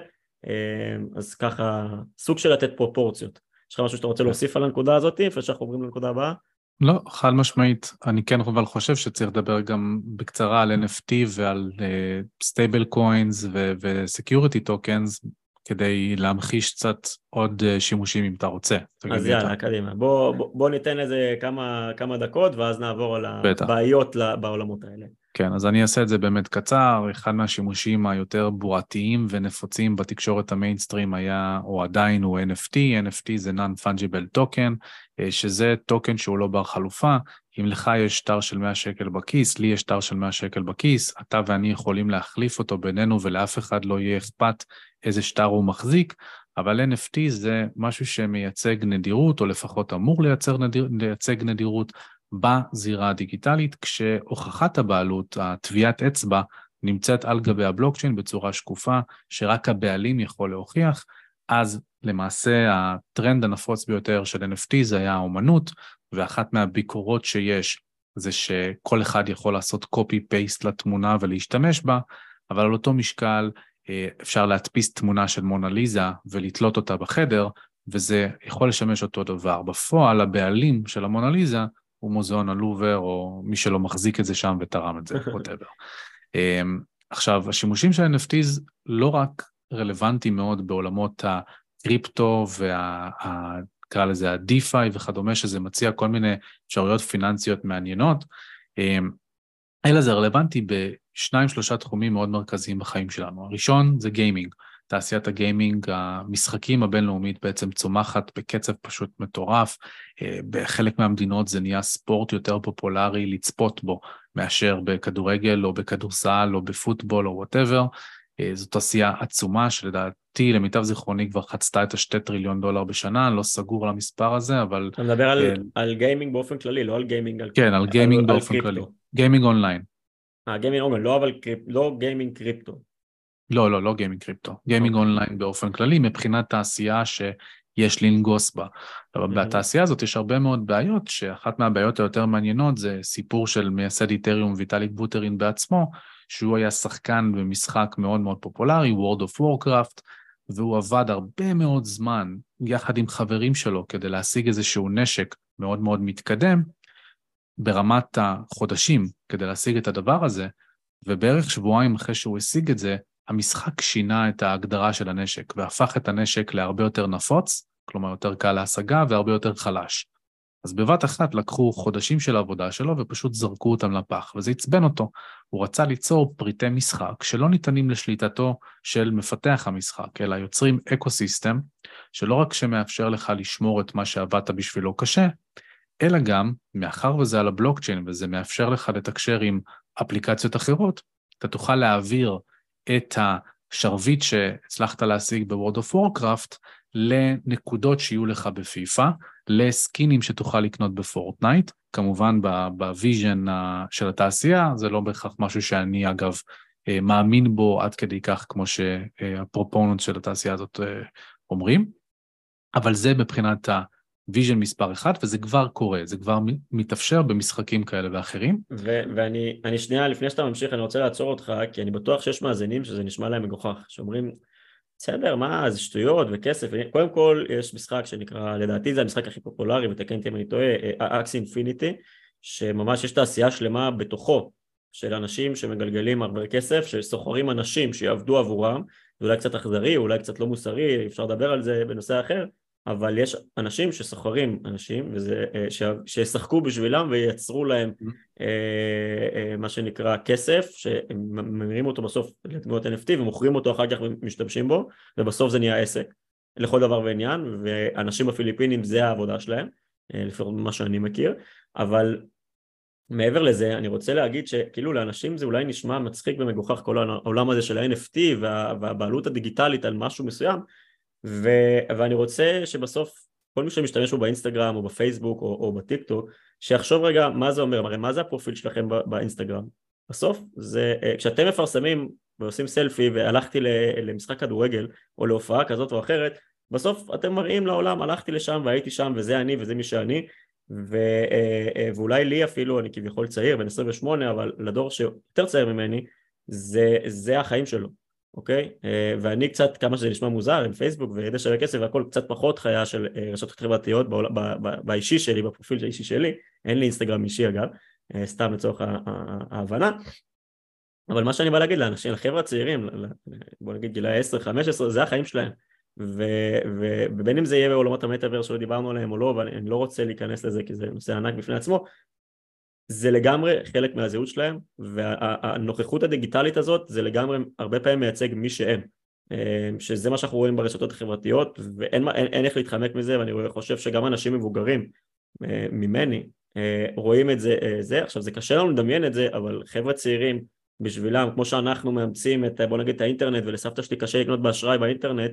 אז ככה, סוג של לתת פרופורציות. יש לך משהו שאתה רוצה להוסיף על הנקודה הזאת, לפני שאנחנו עוברים לנקודה הבאה? לא, חד משמעית. אני כן אבל חושב שצריך לדבר גם בקצרה על NFT ועל סטייבל קוינס ו-security tokens, כדי להמחיש קצת עוד שימושים אם אתה רוצה. אז יאללה, קדימה. בוא ניתן לזה כמה דקות, ואז נעבור על הבעיות בעולמות האלה. כן, אז אני אעשה את זה באמת קצר. אחד מהשימושים היותר בועתיים ונפוצים בתקשורת המיינסטרים היה, או עדיין הוא NFT. NFT זה Non-Fungible Token, שזה טוקן שהוא לא בר חלופה. אם לך יש שטר של 100 שקל בכיס, לי יש שטר של 100 שקל בכיס, אתה ואני יכולים להחליף אותו בינינו, ולאף אחד לא יהיה אכפת איזה שטר הוא מחזיק, אבל NFT זה משהו שמייצג נדירות, או לפחות אמור לייצג נדירות, בזירה הדיגיטלית, כשהוכחת הבעלות, הטביעת אצבע, נמצאת על גבי הבלוקצ'יין בצורה שקופה, שרק הבעלים יכול להוכיח. אז למעשה הטרנד הנפוץ ביותר של NFT זה היה האומנות, ואחת מהביקורות שיש זה שכל אחד יכול לעשות copy-paste לתמונה ולהשתמש בה, אבל על אותו משקל אפשר להדפיס תמונה של מונה ליזה ולתלות אותה בחדר, וזה יכול לשמש אותו דבר. בפועל הבעלים של המונה ליזה הוא מוזיאון הלובר, או מי שלא מחזיק את זה שם ותרם את זה, whatever. עכשיו, השימושים של NFTs לא רק רלוונטיים מאוד בעולמות הקריפטו נקרא לזה ה-DeFi וכדומה, שזה מציע כל מיני אפשרויות פיננסיות מעניינות, אלא זה רלוונטי ב2-3 תחומים מאוד מרכזיים בחיים שלנו. הראשון זה גיימינג. תעשיית הגיימינג, המשחקים הבינלאומית בעצם צומחת בקצב פשוט מטורף, בחלק מהמדינות זה נהיה ספורט יותר פופולרי לצפות בו, מאשר בכדורגל או בכדורסל או בפוטבול או whatever, זו תעשייה עצומה שלדעתי למיטב זיכרוני כבר חצתה את $2 טריליון בשנה, לא סגור על המספר הזה, אבל... אתה מדבר על גיימינג באופן כללי, לא על גיימינג על... כן, על גיימינג באופן כללי. גיימינג אונליין. גיימינג אונליין, לא גיימינג קריפטו. לא גיימינג קריפטו. גיימינג אונליין באופן כללי, מבחינת תעשייה יש לנגוס בה. בתעשייה הזאת יש הרבה מאוד בעיות, שאחת מהבעיות היותר מעניינות זה סיפור של מייסד איתריום ויטאליק בוטרין בעצמו, שהוא היה שחקן במשחק מאוד מאוד פופולרי, World of Warcraft, והוא עבד הרבה מאוד זמן יחד עם חברים שלו כדי להשיג איזשהו נשק מאוד מאוד מתקדם, ברמת החודשים כדי להשיג את הדבר הזה, ובערך שבועיים אחרי שהוא השיג את זה, המשחק שינה את ההגדרה של הנשק, והפך את הנשק להרבה יותר נפוץ, כלומר יותר קל להשגה והרבה יותר חלש. אז בבת אחת לקחו חודשים של העבודה שלו ופשוט זרקו אותם לפח, וזה הצבן אותו. הוא רצה ליצור פריטי משחק שלא ניתנים לשליטתו של מפתח המשחק, אלא יוצרים אקוסיסטם, שלא רק שמאפשר לך לשמור את מה שעבדת בשבילו קשה, אלא גם, מאחר וזה על הבלוקצ'יין, וזה מאפשר לך לתקשר עם אפליקציות אחרות, אתה תוכל להעביר את השרביט שהצלחת להשיג ב-World of Warcraft, לנקודות שיהיו לך בפיפה, לסקינים שתוכל לקנות בפורטנייט, כמובן בוויז'ן של התעשייה, זה לא בהכרח משהו שאני אגב מאמין בו עד כדי כך, כמו שהפרופוננט של התעשייה הזאת אומרים, אבל זה מבחינת הוויז'ן מספר 1, וזה כבר קורה, זה כבר מתאפשר במשחקים כאלה ואחרים. ואני שנייה, לפני שאתה ממשיך, אני רוצה לעצור אותך, כי אני בטוח שיש מאזינים שזה נשמע להם מגוחך, שאומרים, בסדר, מה, זה שטויות וכסף. קודם כל, יש משחק שנקרא, לדעתי זה המשחק הכי פופולרי, ותקן אותי אם אני טועה, אקסי אינפיניטי, שממש יש תעשייה שלמה בתוכו, של אנשים שמגלגלים הרבה כסף, שסוחרים אנשים שיעבדו עבורם, זה אולי קצת אכזרי, אולי קצת לא מוסרי, אפשר לדבר על זה בנושא אחר, אבל יש אנשים שסוחרים אנשים, שישחקו בשבילם וייצרו להם מה שנקרא כסף, שממירים אותו בסוף לתמונות NFT ומוכרים אותו אחר כך ומשתמשים בו, ובסוף זה נהיה עסק לכל דבר ועניין, ואנשים בפיליפינים זה העבודה שלהם, לפי מה שאני מכיר, אבל מעבר לזה אני רוצה להגיד שכאילו לאנשים זה אולי נשמע מצחיק ומגוחך כל העולם הזה של ה-NFT והבעלות הדיגיטלית על משהו מסוים, ואני רוצה שבסוף כל מי שמשתמש בו באינסטגרם או בפייסבוק או בטיקטוק, שיחשוב רגע מה זה אומר, הרי מה זה הפרופיל שלכם באינסטגרם? בסוף זה כשאתם מפרסמים ועושים סלפי והלכתי למשחק כדורגל או להופעה כזאת או אחרת, בסוף אתם מראים לעולם הלכתי לשם והייתי שם וזה אני וזה מי שאני, ואולי לי אפילו, אני כביכול צעיר בן 28, אבל לדור שיותר צעיר ממני, זה החיים שלו. אוקיי? ואני קצת, כמה שזה נשמע מוזר, עם פייסבוק וידע שווה כסף והכל קצת פחות חיה של רשתות חברתיות באישי שלי, בפרופיל האישי שלי, אין לי אינסטגרם אישי אגב, סתם לצורך ההבנה, אבל מה שאני בא להגיד לאנשים, לחבר'ה הצעירים, בוא נגיד גילאי 10-15, זה החיים שלהם, ובין אם זה יהיה בעולמות המטאברס שלא דיברנו עליהם או לא, אבל אני לא רוצה להיכנס לזה כי זה נושא ענק בפני עצמו, זה לגמרי חלק מהזהות שלהם, והנוכחות הדיגיטלית הזאת זה לגמרי הרבה פעמים מייצג מי שהם, שזה מה שאנחנו רואים ברשתות החברתיות, ואין איך להתחמק מזה, ואני חושב שגם אנשים מבוגרים ממני רואים את זה. עכשיו זה קשה לנו לדמיין את זה, אבל חבר'ה צעירים בשבילם, כמו שאנחנו מאמצים את, בוא נגיד, את האינטרנט, ולסבתא שלי קשה לקנות באשראי באינטרנט,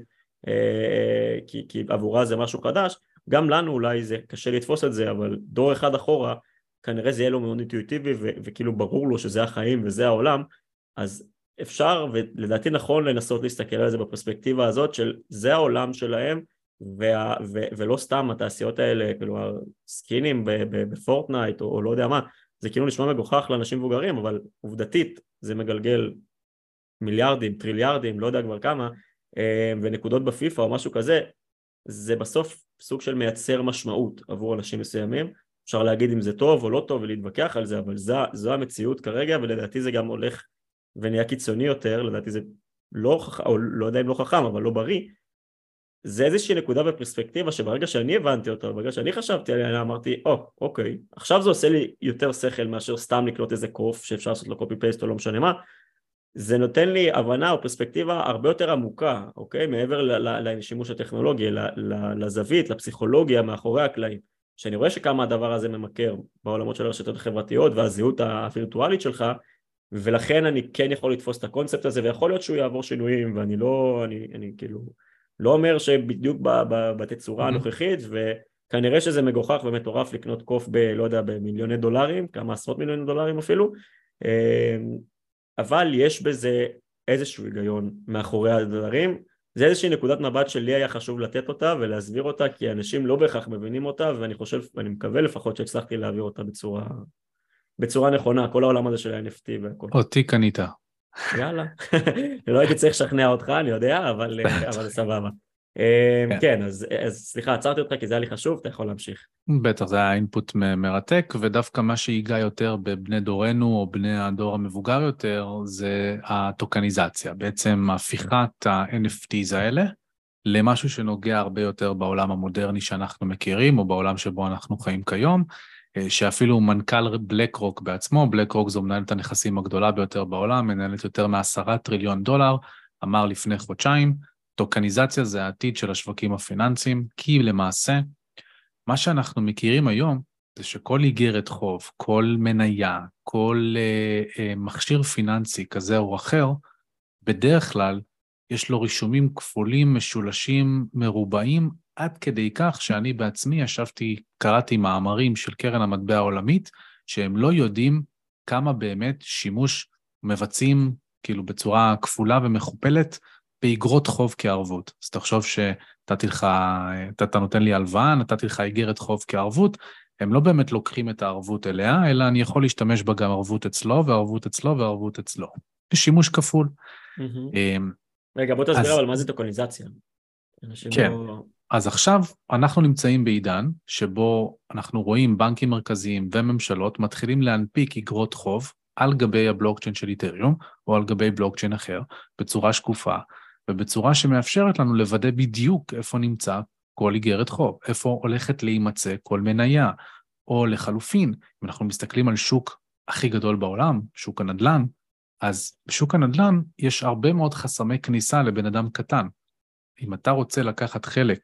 כי עבורה זה משהו חדש, גם לנו אולי זה קשה לתפוס את זה, אבל דור אחד אחורה, כנראה זה יהיה לו מאוד אינטואיטיבי וכאילו ברור לו שזה החיים וזה העולם, אז אפשר ולדעתי נכון לנסות להסתכל על זה בפרספקטיבה הזאת של זה העולם שלהם, ולא סתם התעשיות האלה, כאילו הסקינים בפורטנייט או לא יודע מה, זה כאילו נשמע מגוחך לאנשים מבוגרים, אבל עובדתית זה מגלגל מיליארדים, טריליארדים, לא יודע כבר כמה, ונקודות בפיפה או משהו כזה, זה בסוף סוג של מייצר משמעות עבור אנשים מסוימים, אפשר להגיד אם זה טוב או לא טוב ולהתווכח על זה, אבל זו המציאות כרגע, ולדעתי זה גם הולך ונהיה קיצוני יותר, לדעתי זה לא חכם, או לא יודע אם לא חכם, אבל לא בריא, זה איזושהי נקודה בפרספקטיבה שברגע שאני הבנתי אותה, ברגע שאני חשבתי עליה, אמרתי, אוקיי, עכשיו זה עושה לי יותר שכל מאשר סתם לקלוט איזה קוף שאפשר לעשות לו קופי פייסט או לא משנה מה, זה נותן לי הבנה או פרספקטיבה הרבה יותר עמוקה, אוקיי? מעבר לשימוש הטכנולוגי, לזווית, לפסיכולוגיה מאחורי הקלעים, שאני רואה שכמה הדבר הזה ממכר בעולמות של הרשתות החברתיות והזהות הווירטואלית שלך, ולכן אני כן יכול לתפוס את הקונספט הזה, ויכול להיות שהוא יעבור שינויים, ואני לא, אני כאילו לא אומר שבדיוק בתצורה הנוכחית, וכנראה שזה מגוחך ומטורף לקנות קוף לא יודע, במיליוני דולרים, כמה עשרות מיליוני דולרים אפילו, אבל יש בזה איזשהו היגיון מאחורי הדברים, זה איזושהי נקודת מבט שלי היה חשוב לתת אותה ולהסביר אותה, כי אנשים לא בהכרח מבינים אותה, ואני חושב, ואני מקווה לפחות שהצלחתי להעביר אותה בצורה נכונה, כל העולם הזה של ה-NFT והכל. אותי קנית. יאללה, לא הייתי צריך לשכנע אותך, אני יודע, אבל זה סבבה. כן, אז סליחה, עצרתי אותך כי זה היה לי חשוב, אתה יכול להמשיך. בטח, זה היה אינפוט מרתק, ודווקא מה שיגע יותר בבני דורנו, או בני הדור המבוגר יותר, זה הטוקניזציה, בעצם הפיכת ה-NFTs האלה, למשהו שנוגע הרבה יותר בעולם המודרני שאנחנו מכירים, או בעולם שבו אנחנו חיים כיום, שאפילו מנכ"ל בלק רוק בעצמו, בלק רוק זו מנהלת הנכסים הגדולה ביותר בעולם, מנהלת יותר מ$10 טריליון, אמר לפני חודשיים, טוקניזציה זה העתיד של השווקים הפיננסיים, כי למעשה, מה שאנחנו מכירים היום, זה שכל איגרת חוב, כל מניה, כל מכשיר פיננסי כזה או אחר, בדרך כלל יש לו רישומים כפולים, משולשים, מרובעים, עד כדי כך שאני בעצמי קראתי מאמרים של קרן המטבע העולמית, שהם לא יודעים כמה באמת שימוש מבצעים, כאילו בצורה כפולה ומכופלת, באגרות חוב כערבות. אז תחשוב שנתתי לך, אתה נותן לי הלוואה, נתתי לך איגרת חוב כערבות, הם לא באמת לוקחים את הערבות אליה, אלא אני יכול להשתמש בה גם ערבות אצלו, וערבות אצלו, וערבות אצלו. בשימוש כפול. רגע, בוא תסביר אבל מה זה טוקניזציה. כן, אז עכשיו אנחנו נמצאים בעידן, שבו אנחנו רואים בנקים מרכזיים וממשלות, מתחילים להנפיק איגרות חוב, על גבי הבלוקצ'יין של איתריום, או על גבי בלוקצ'יין אחר, בצורה שקופה, ובצורה שמאפשרת לנו לוודא בדיוק איפה נמצא כל איגרת חוב, איפה הולכת להימצא כל מניה, או לחלופין, אם אנחנו מסתכלים על שוק הכי גדול בעולם, שוק הנדל"ן, אז בשוק הנדל"ן יש הרבה מאוד חסמי כניסה לבן אדם קטן. אם אתה רוצה לקחת חלק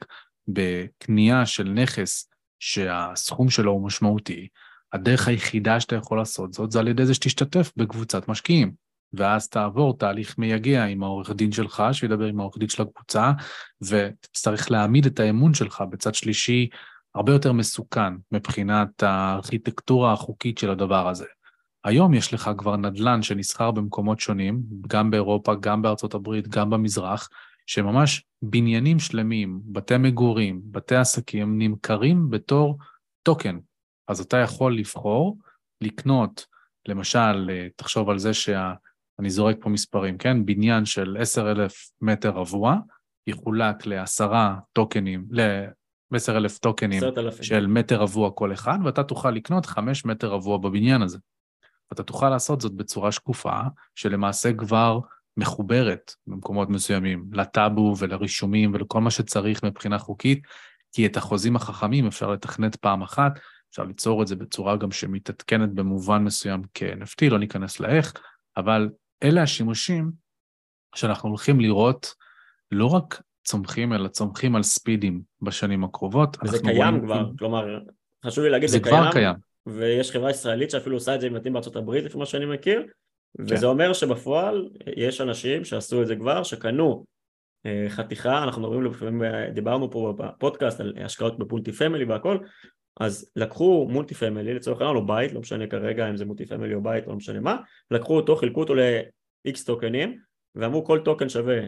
בקנייה של נכס שהסכום שלו הוא משמעותי, הדרך היחידה שאתה יכול לעשות זאת, זה על ידי זה שתשתתף בקבוצת משקיעים, ואז תעבור תהליך מייגע עם העורך דין שלך, שידבר עם העורך דין של הקבוצה, ותצטרך להעמיד את האמון שלך בצד שלישי, הרבה יותר מסוכן, מבחינת הארכיטקטורה החוקית של הדבר הזה. היום יש לך כבר נדל"ן שנסחר במקומות שונים, גם באירופה, גם בארצות הברית, גם במזרח, שממש בניינים שלמים, בתי מגורים, בתי עסקים, נמכרים בתור טוקן. אז אתה יכול לבחור, לקנות, למשל, תחשוב על זה אני זורק פה מספרים, כן? בניין של 10,000 מטר רבוע, יחולק ל10 טוקנים, ל10,000 טוקנים של מטר רבוע כל אחד, ואתה תוכל לקנות 5 מטר רבוע בבניין הזה. ואתה תוכל לעשות זאת בצורה שקופה, שלמעשה כבר מחוברת במקומות מסוימים, לטאבו ולרישומים ולכל מה שצריך מבחינה חוקית, כי את החוזים החכמים אפשר לתכנת פעם אחת, אפשר ליצור את זה בצורה גם שמתעדכנת במובן מסוים כ-NFT, לא ניכנס לאיך, אבל אלה השימושים שאנחנו הולכים לראות לא רק צומחים, אלא צומחים על ספידים בשנים הקרובות. וזה קיים כבר, כלומר, חשוב לי להגיד, זה כבר קיים. ויש חברה ישראלית שאפילו עושה את זה עם נתינים בארצות הברית, לפי מה שאני מכיר, וזה אומר שבפועל יש אנשים שעשו את זה כבר, שקנו חתיכה, אנחנו דיברנו פה בפודקאסט על השקעות בפולטי פמילי והכל, אז לקחו מולטי פמילי, לצורך העניין, או בית, לא משנה כרגע אם זה מולטי פמילי או בית, לא משנה מה, לקחו אותו, חילקו אותו ל-X טוקנים, ואמרו כל טוקן שווה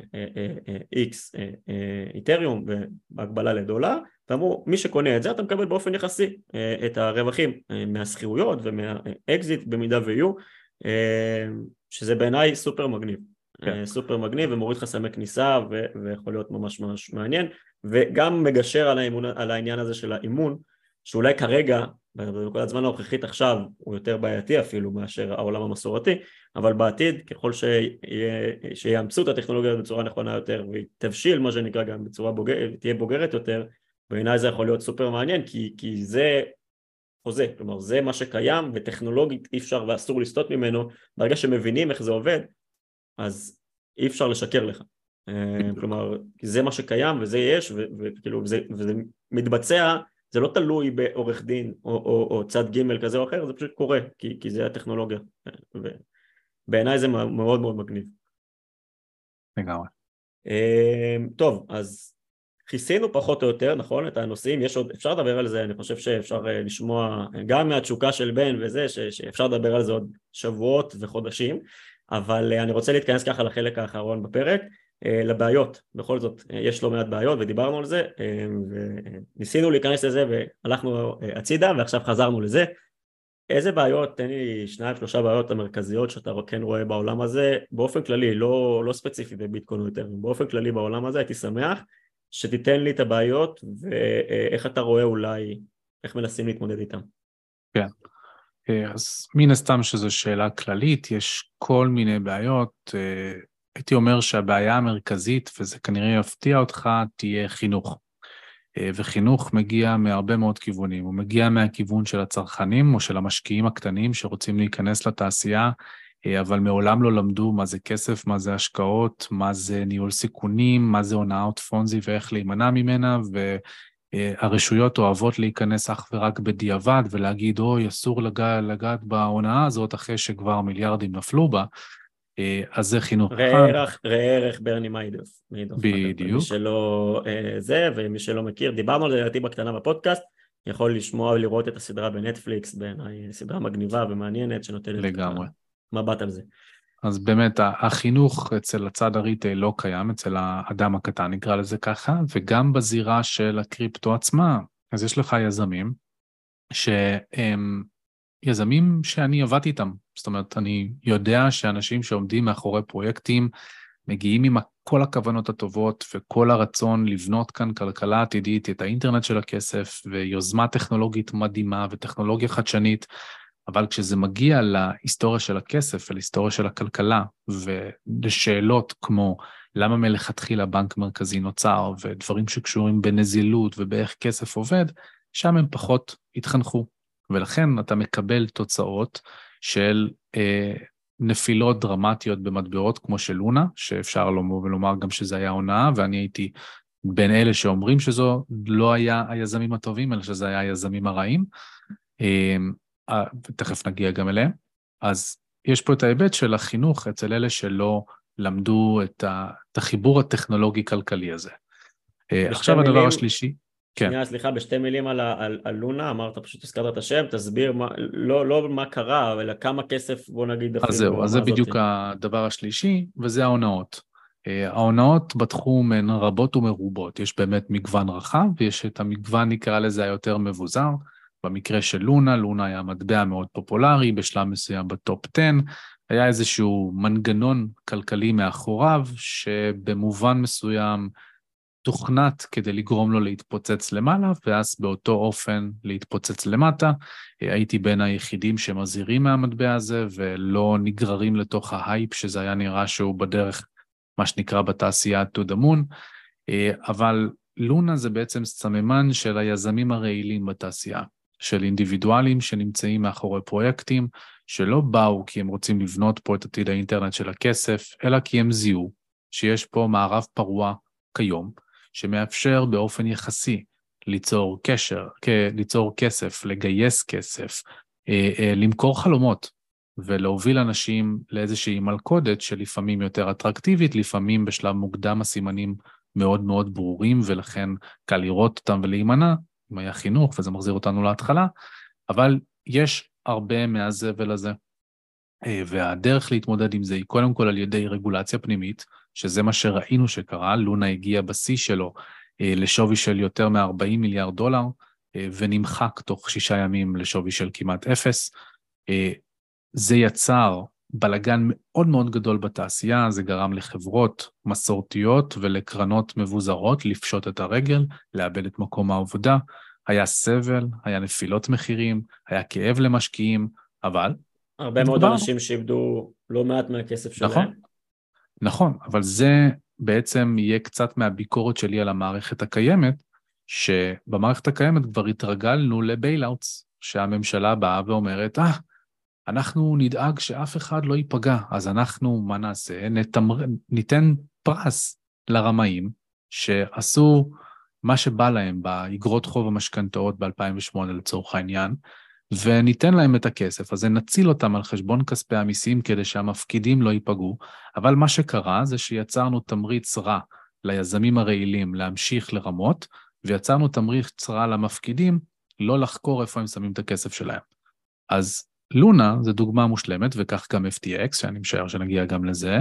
X איתריום בהגבלה לדולר, ואמרו מי שקונה את זה אתה מקבל באופן יחסי את הרווחים מהסחירויות ומהאקזיט במידה ויהיו, שזה בעיניי סופר מגניב, סופר מגניב ומוריד חסמי כניסה ויכול להיות ממש ממש מעניין, וגם מגשר על העניין הזה של האימון, שאולי כרגע, בנקודת זמן הנוכחית עכשיו, הוא יותר בעייתי אפילו מאשר העולם המסורתי, אבל בעתיד, ככל שיאמצו את הטכנולוגיה בצורה נכונה יותר, ותבשיל מה שנקרא גם בצורה תהיה בוגרת יותר, בעיניי זה יכול להיות סופר מעניין, כי זה חוזה, כלומר זה מה שקיים, וטכנולוגית אי אפשר ואסור לסטות ממנו, ברגע שמבינים איך זה עובד, אז אי אפשר לשקר לך. כלומר, זה מה שקיים וזה יש, וזה מתבצע, זה לא תלוי בעורך דין או צד ג' כזה או אחר, זה פשוט קורה, כי זה הטכנולוגיה, ובעיניי זה מאוד מאוד מגניב. לגמרי. טוב, אז כיסינו פחות או יותר, נכון, את הנושאים, יש עוד, אפשר לדבר על זה, אני חושב שאפשר לשמוע גם מהתשוקה של בן וזה, שאפשר לדבר על זה עוד שבועות וחודשים, אבל אני רוצה להתכנס ככה לחלק האחרון בפרק, לבעיות. בכל זאת, יש לא מעט בעיות ודיברנו על זה, וניסינו להיכנס לזה והלכנו הצידה ועכשיו חזרנו לזה. איזה בעיות, תן לי 2-3 בעיות המרכזיות שאתה כן רואה בעולם הזה, באופן כללי, לא ספציפי בביטקוין יותר, באופן כללי בעולם הזה, הייתי שמח שתיתן לי את הבעיות ואיך אתה רואה אולי, איך מנסים להתמודד איתם. כן, אז מן הסתם שזו שאלה כללית, יש כל מיני בעיות, הייתי אומר שהבעיה המרכזית, וזה כנראה יפתיע אותך, תהיה חינוך. וחינוך מגיע מהרבה מאוד כיוונים, הוא מגיע מהכיוון של הצרכנים או של המשקיעים הקטנים שרוצים להיכנס לתעשייה, אבל מעולם לא למדו מה זה כסף, מה זה השקעות, מה זה ניהול סיכונים, מה זה הונאת פונזי ואיך להימנע ממנה, והרשויות אוהבות להיכנס אך ורק בדיעבד ולהגיד, אוי, אסור לגעת בהונאה הזאת אחרי שכבר מיליארדים נפלו בה, אז זה חינוך. ראה ערך ברני מיידוף. בדיוק. מי שלא זה, ומי שלא מכיר, דיברנו על זה לדעתי בקטנה בפודקאסט, יכול לשמוע ולראות את הסדרה בנטפליקס, בעיניי סדרה מגניבה ומעניינת, שנותנת לגמרי. מבט על זה. אז באמת החינוך אצל הצד הריטייל לא קיים, אצל האדם הקטן נקרא לזה ככה, וגם בזירה של הקריפטו עצמה, אז יש לך יזמים, שהם יזמים שאני עבדתי איתם, זאת אומרת, אני יודע שאנשים שעומדים מאחורי פרויקטים, מגיעים עם כל הכוונות הטובות, וכל הרצון לבנות כאן כלכלה עתידית, את האינטרנט של הכסף, ויוזמה טכנולוגית מדהימה, וטכנולוגיה חדשנית, אבל כשזה מגיע להיסטוריה של הכסף, ולהיסטוריה של הכלכלה, ולשאלות כמו, למה מלכתחילה בנק מרכזי נוצר, ודברים שקשורים בנזילות, ובאיך כסף עובד, שם הם פחות התחנכו. ולכן אתה מקבל תוצאות של נפילות דרמטיות במטבעות כמו של לונה, שאפשר לומר גם שזה היה הונאה, ואני הייתי בין אלה שאומרים שזו לא היה היזמים הטובים, אלא שזה היה היזמים הרעים, ותכף נגיע גם אליהם. אז יש פה את ההיבט של החינוך אצל אלה שלא למדו את החיבור הטכנולוגי-כלכלי הזה. עכשיו הדבר השלישי, שנייה, סליחה, בשתי מילים על לונה, אמרת, פשוט הזכרת את השם, תסביר לא מה קרה, אלא כמה כסף, בוא נגיד אפילו. אז זהו, אז זה בדיוק הדבר השלישי, וזה ההונאות. ההונאות בתחום הן רבות ומרובות, יש באמת מגוון רחב, ויש את המגוון נקרא לזה היותר מבוזר, במקרה של לונה, לונה היה מטבע מאוד פופולרי, בשלב מסוים בטופ 10, היה איזשהו מנגנון כלכלי מאחוריו, שבמובן מסוים תוכנת כדי לגרום לו להתפוצץ למעלה, ואז באותו אופן להתפוצץ למטה. הייתי בין היחידים שמזהירים מהמטבע הזה, ולא נגררים לתוך ההייפ, שזה היה נראה שהוא בדרך, מה שנקרא בתעשייה to the moon, אבל לונה זה בעצם סממן של היזמים הרעילים בתעשייה, של אינדיבידואלים שנמצאים מאחורי פרויקטים, שלא באו כי הם רוצים לבנות פה את עתיד האינטרנט של הכסף, אלא כי הם זיהו שיש פה מערב פרוע כיום, שמאפשר באופן יחסי ליצור קשר, ליצור כסף, לגייס כסף, למכור חלומות, ולהוביל אנשים לאיזושהי מלכודת שלפעמים יותר אטרקטיבית, לפעמים בשלב מוקדם הסימנים מאוד מאוד ברורים, ולכן קל לראות אותם ולהימנע, אם היה חינוך, וזה מחזיר אותנו להתחלה, אבל יש הרבה מהזבל הזה, והדרך להתמודד עם זה היא קודם כל על ידי רגולציה פנימית, שזה מה שראינו שקרה, לונה הגיע בשיא שלו לשווי של יותר מ$40 מיליארד, ונמחק תוך 6 ימים לשווי של כמעט 0. זה יצר בלגן מאוד מאוד גדול בתעשייה, זה גרם לחברות מסורתיות ולקרנות מבוזרות לפשוט את הרגל, לאבד את מקום העבודה, היה סבל, היה נפילות מחירים, היה כאב למשקיעים, אבל הרבה מאוד אנשים שאיבדו לא מעט מהכסף שלהם. נכון, נכון, אבל זה בעצם יהיה קצת מהביקורת שלי על המערכת הקיימת, שבמערכת הקיימת כבר התרגלנו לביילאוטס, שהממשלה באה ואומרת, אנחנו נדאג שאף אחד לא ייפגע, אז אנחנו, מה נעשה? ניתן פרס לרמאים, שעשו מה שבא להם באגרות חוב המשכנתאות ב-2008 לצורך העניין, וניתן להם את הכסף, אז נציל אותם על חשבון כספי המיסים כדי שהמפקידים לא ייפגעו, אבל מה שקרה זה שיצרנו תמריץ רע ליזמים הרעילים להמשיך לרמות, ויצרנו תמריץ רע למפקידים לא לחקור איפה הם שמים את הכסף שלהם. אז לונה זה דוגמה מושלמת, וכך גם FTX, שאני משער שנגיע גם לזה,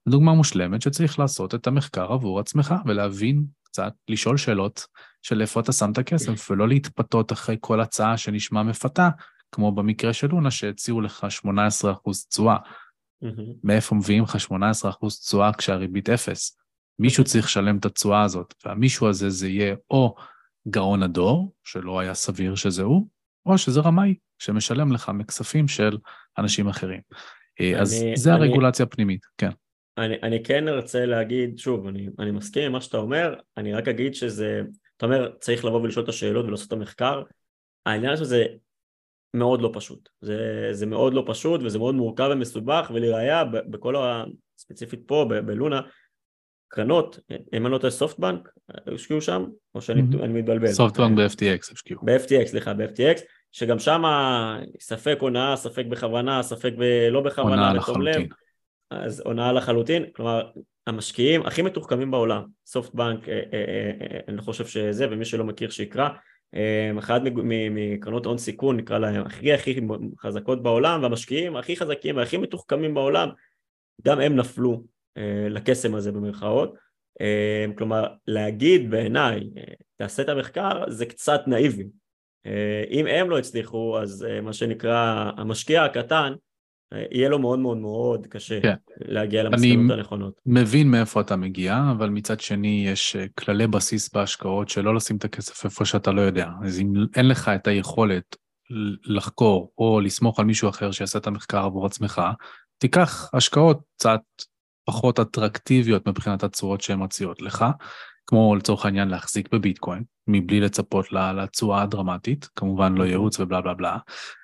דוגמה מושלמת שצריך לעשות את המחקר עבור עצמך, ולהבין קצת, לשאול שאלות של איפה אתה שם את הכסף, ולא להתפתות אחרי כל הצעה שנשמע מפתה, כמו במקרה של לונה שהציעו לך 18% תשואה. מאיפה מביאים לך 18% תשואה כשהריבית 0? מישהו צריך לשלם את התשואה הזאת, והמישהו הזה זה יהיה או גאון הדור, שלא היה סביר שזהו, או שזה רמאי, שמשלם לך מכספים של אנשים אחרים. אז זה הרגולציה הפנימית, כן. אני כן רוצה להגיד, שוב, אני מסכים עם מה שאתה אומר, אני רק אגיד שזה, אתה אומר, צריך לבוא ולשאול את השאלות ולעשות את המחקר, העניין שזה מאוד לא פשוט, זה מאוד לא פשוט וזה מאוד מורכב ומסובך, ולראיה בכל הספציפית פה בלונה, קרנות, אם אני לא טועה סופטבנק, השקיעו שם, או שאני מתבלבל? סופטבנק ב-FTX השקיעו. ב-FTX, סליחה, ב-FTX, שגם שם ספק הונאה, ספק בכוונה, ספק לא בכוונה, בתום לב, אז הונאה לחלוטין, כלומר, המשקיעים הכי מתוחכמים בעולם, סופטבנק, אני חושב שזה, ומי שלא מכיר שיקרא, אחד מקרנות הון סיכון, נקרא להם, הכי חזקות בעולם, והמשקיעים הכי חזקים והכי מתוחכמים בעולם, גם הם נפלו לקסם הזה במרכאות, כלומר, להגיד בעיניי, תעשה את המחקר, זה קצת נאיבי. אם הם לא הצליחו, אז מה שנקרא, המשקיע הקטן, יהיה לו מאוד מאוד מאוד קשה להגיע למסקנות הנכונות. אני מבין מאיפה אתה מגיע, אבל מצד שני יש כללי בסיס בהשקעות שלא לשים את הכסף איפה שאתה לא יודע. אז אם אין לך את היכולת לחקור או לסמוך על מישהו אחר שיעשה את המחקר עבור עצמך, תיקח השקעות קצת פחות אטרקטיביות מבחינת הצורות שהן מציעות לך, כמו לצורך העניין להחזיק בביטקוין, מבלי לצפות לתשואה הדרמטית, כמובן לא ייעוץ ובלה בלה בלה.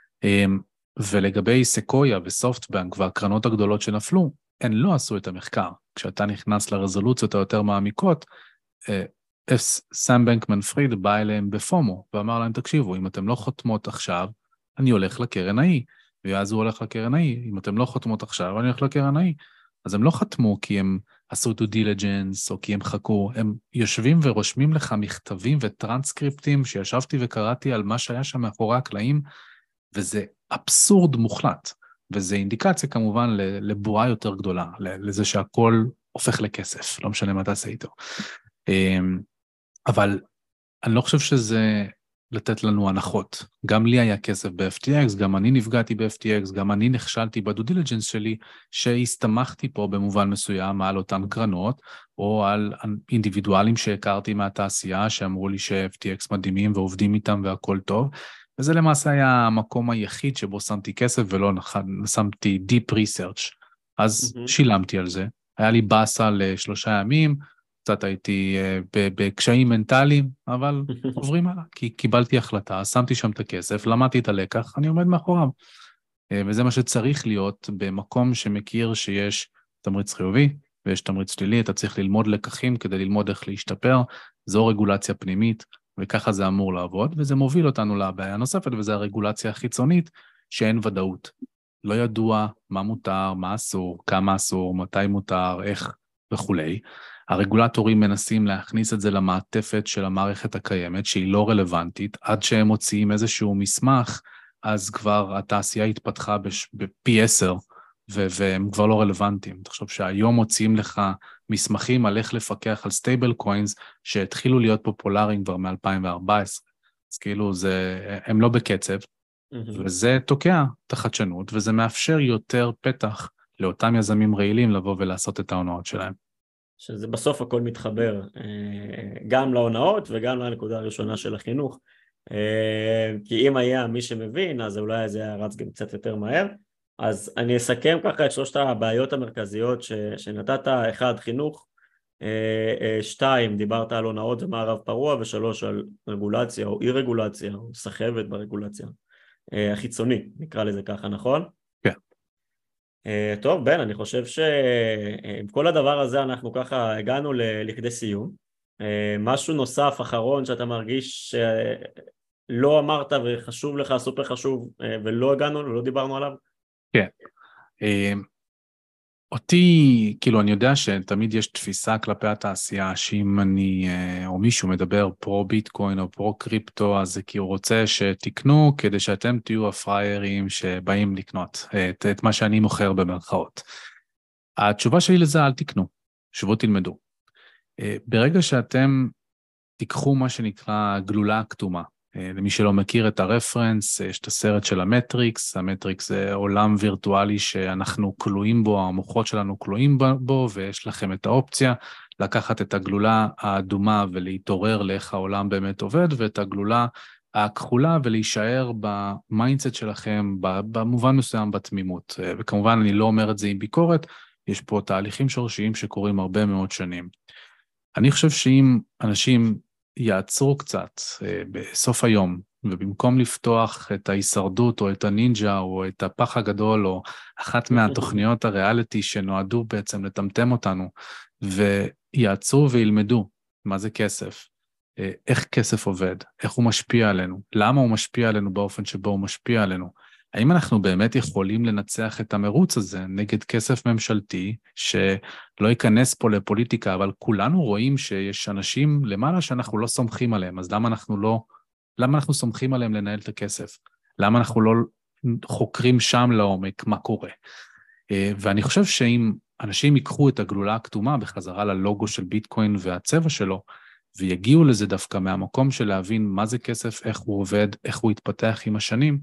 ולגבי סקויה וסופטבנק והקרנות הגדולות שנפלו, הן לא עשו את המחקר. כשאתה נכנס לרזולוציות היותר מעמיקות, סם בנקמן פריד בא אליהם בפומו, ואמר להם, תקשיבו, אם אתם לא חותמות עכשיו, אני הולך לקרן ההיא, ואז הוא הולך לקרן ההיא, אם אתם לא חותמות עכשיו, אני הולך לקרן ההיא. אז הם לא חתמו כי הם עשו due diligence, או כי הם חכו, הם יושבים ורושמים לך מכתבים וטרנסקריפטים, שישבתי וקראתי על מה שהיה שם מאחורי הקלעים, וזה אבסורד מוחלט, וזה אינדיקציה כמובן לבועה יותר גדולה, לזה שהכל הופך לכסף, לא משנה מה תעשה איתו. אבל אני לא חושב שזה לתת לנו הנחות. גם לי היה כסף ב-FTX, גם אני נפגעתי ב-FTX, גם אני נכשלתי בדו דיליג'נס שלי, שהסתמכתי פה במובן מסוים על אותן קרנות, או על אינדיבידואלים שהכרתי מהתעשייה, שאמרו לי ש-FTX מדהימים ועובדים איתם והכל טוב, וזה למעשה היה המקום היחיד שבו שמתי כסף ולא שמתי deep research. אז שילמתי על זה. היה לי בסה ל3 ימים, קצת הייתי בקשיים מנטליים, אבל עוברים הלאה, כי קיבלתי החלטה, שמתי שם את הכסף, למדתי את הלקח, אני עומד מאחוריו. וזה מה שצריך להיות במקום שמכיר שיש תמריץ חיובי, ויש תמריץ שלילי, אתה צריך ללמוד לקחים כדי ללמוד איך להשתפר, זו רגולציה פנימית, וככה זה אמור לעבוד, וזה מוביל אותנו לבעיה נוספת, וזה הרגולציה החיצונית, שאין ודאות. לא ידוע מה מותר, מה אסור, כמה אסור, מתי מותר, איך וכולי. הרגולטורים מנסים להכניס את זה למעטפת של המערכת הקיימת, שהיא לא רלוונטית, עד שהם מוציאים איזשהו מסמך, אז כבר התעשייה התפתחה בפי 10, והם כבר לא רלוונטיים. תחשוב שהיום מוציאים לך מסמכים על איך לפקח על סטייבל קוינס, שהתחילו להיות פופולריים כבר מ-2014. אז כאילו הם לא בקצב, וזה תוקע את החדשנות, וזה מאפשר יותר פתח לאותם יזמים רעילים לבוא ולעשות את ההונאות שלהם. שזה בסוף הכל מתחבר, גם להונאות וגם לנקודה הראשונה של החינוך, כי אם היה מי שמבין, אז אולי זה היה רץ גם קצת יותר מהר. אז אני אסכם ככה את 3 הבעיות המרכזיות שנתת, 1, חינוך, 2, דיברת על הונאות ומערב פרוע, ו3, על רגולציה או אי רגולציה, או סחבת ברגולציה החיצונית, נקרא לזה ככה, נכון? כן. טוב, בן, אני חושב שעם כל הדבר הזה אנחנו ככה הגענו לכדי סיום. משהו נוסף, אחרון, שאתה מרגיש שלא אמרת וחשוב לך, סופר חשוב, ולא הגענו, ולא דיברנו עליו? כן. אותי, כאילו, אני יודע שתמיד יש תפיסה כלפי התעשייה, שאם אני, או מישהו מדבר פרו ביטקוין או פרו קריפטו, אז זה כי הוא רוצה שתקנו, כדי שאתם תהיו הפריירים שבאים לקנות את מה שאני מוכר במרכאות. התשובה שלי לזה, אל תקנו, שבו תלמדו. ברגע שאתם תיקחו מה שנקרא גלולה הכתומה, למי שלא מכיר את הרפרנס, יש את הסרט של המטריקס, המטריקס זה עולם וירטואלי שאנחנו כלואים בו, המוחות שלנו כלואים בו, ויש לכם את האופציה לקחת את הגלולה האדומה ולהתעורר לאיך העולם באמת עובד, ואת הגלולה הכחולה ולהישאר במיינדסט שלכם, במובן מסוים בתמימות. וכמובן אני לא אומר את זה עם ביקורת, יש פה תהליכים שורשיים שקורים הרבה מאוד שנים. אני חושב שאם אנשים יעצרו קצת בסוף היום, ובמקום לפתוח את ההישרדות או את הנינג'ה או את הפח הגדול או אחת מהתוכניות הריאליטי שנועדו בעצם לטמטם אותנו, ויעצרו וילמדו מה זה כסף, איך כסף עובד, איך הוא משפיע עלינו, למה הוא משפיע עלינו באופן שבו הוא משפיע עלינו, האם אנחנו באמת יכולים לנצח את המרוץ הזה נגד כסף ממשלתי, שלא ייכנס פה לפוליטיקה, אבל כולנו רואים שיש אנשים למעלה שאנחנו לא סומכים עליהם, אז למה אנחנו סומכים עליהם לנהל את הכסף? למה אנחנו לא חוקרים שם לעומק מה קורה? ואני חושב שאם אנשים ייקחו את הגלולה הכתומה בחזרה ללוגו של ביטקוין והצבע שלו, ויגיעו לזה דווקא מהמקום של להבין מה זה כסף, איך הוא עובד, איך הוא יתפתח עם השנים,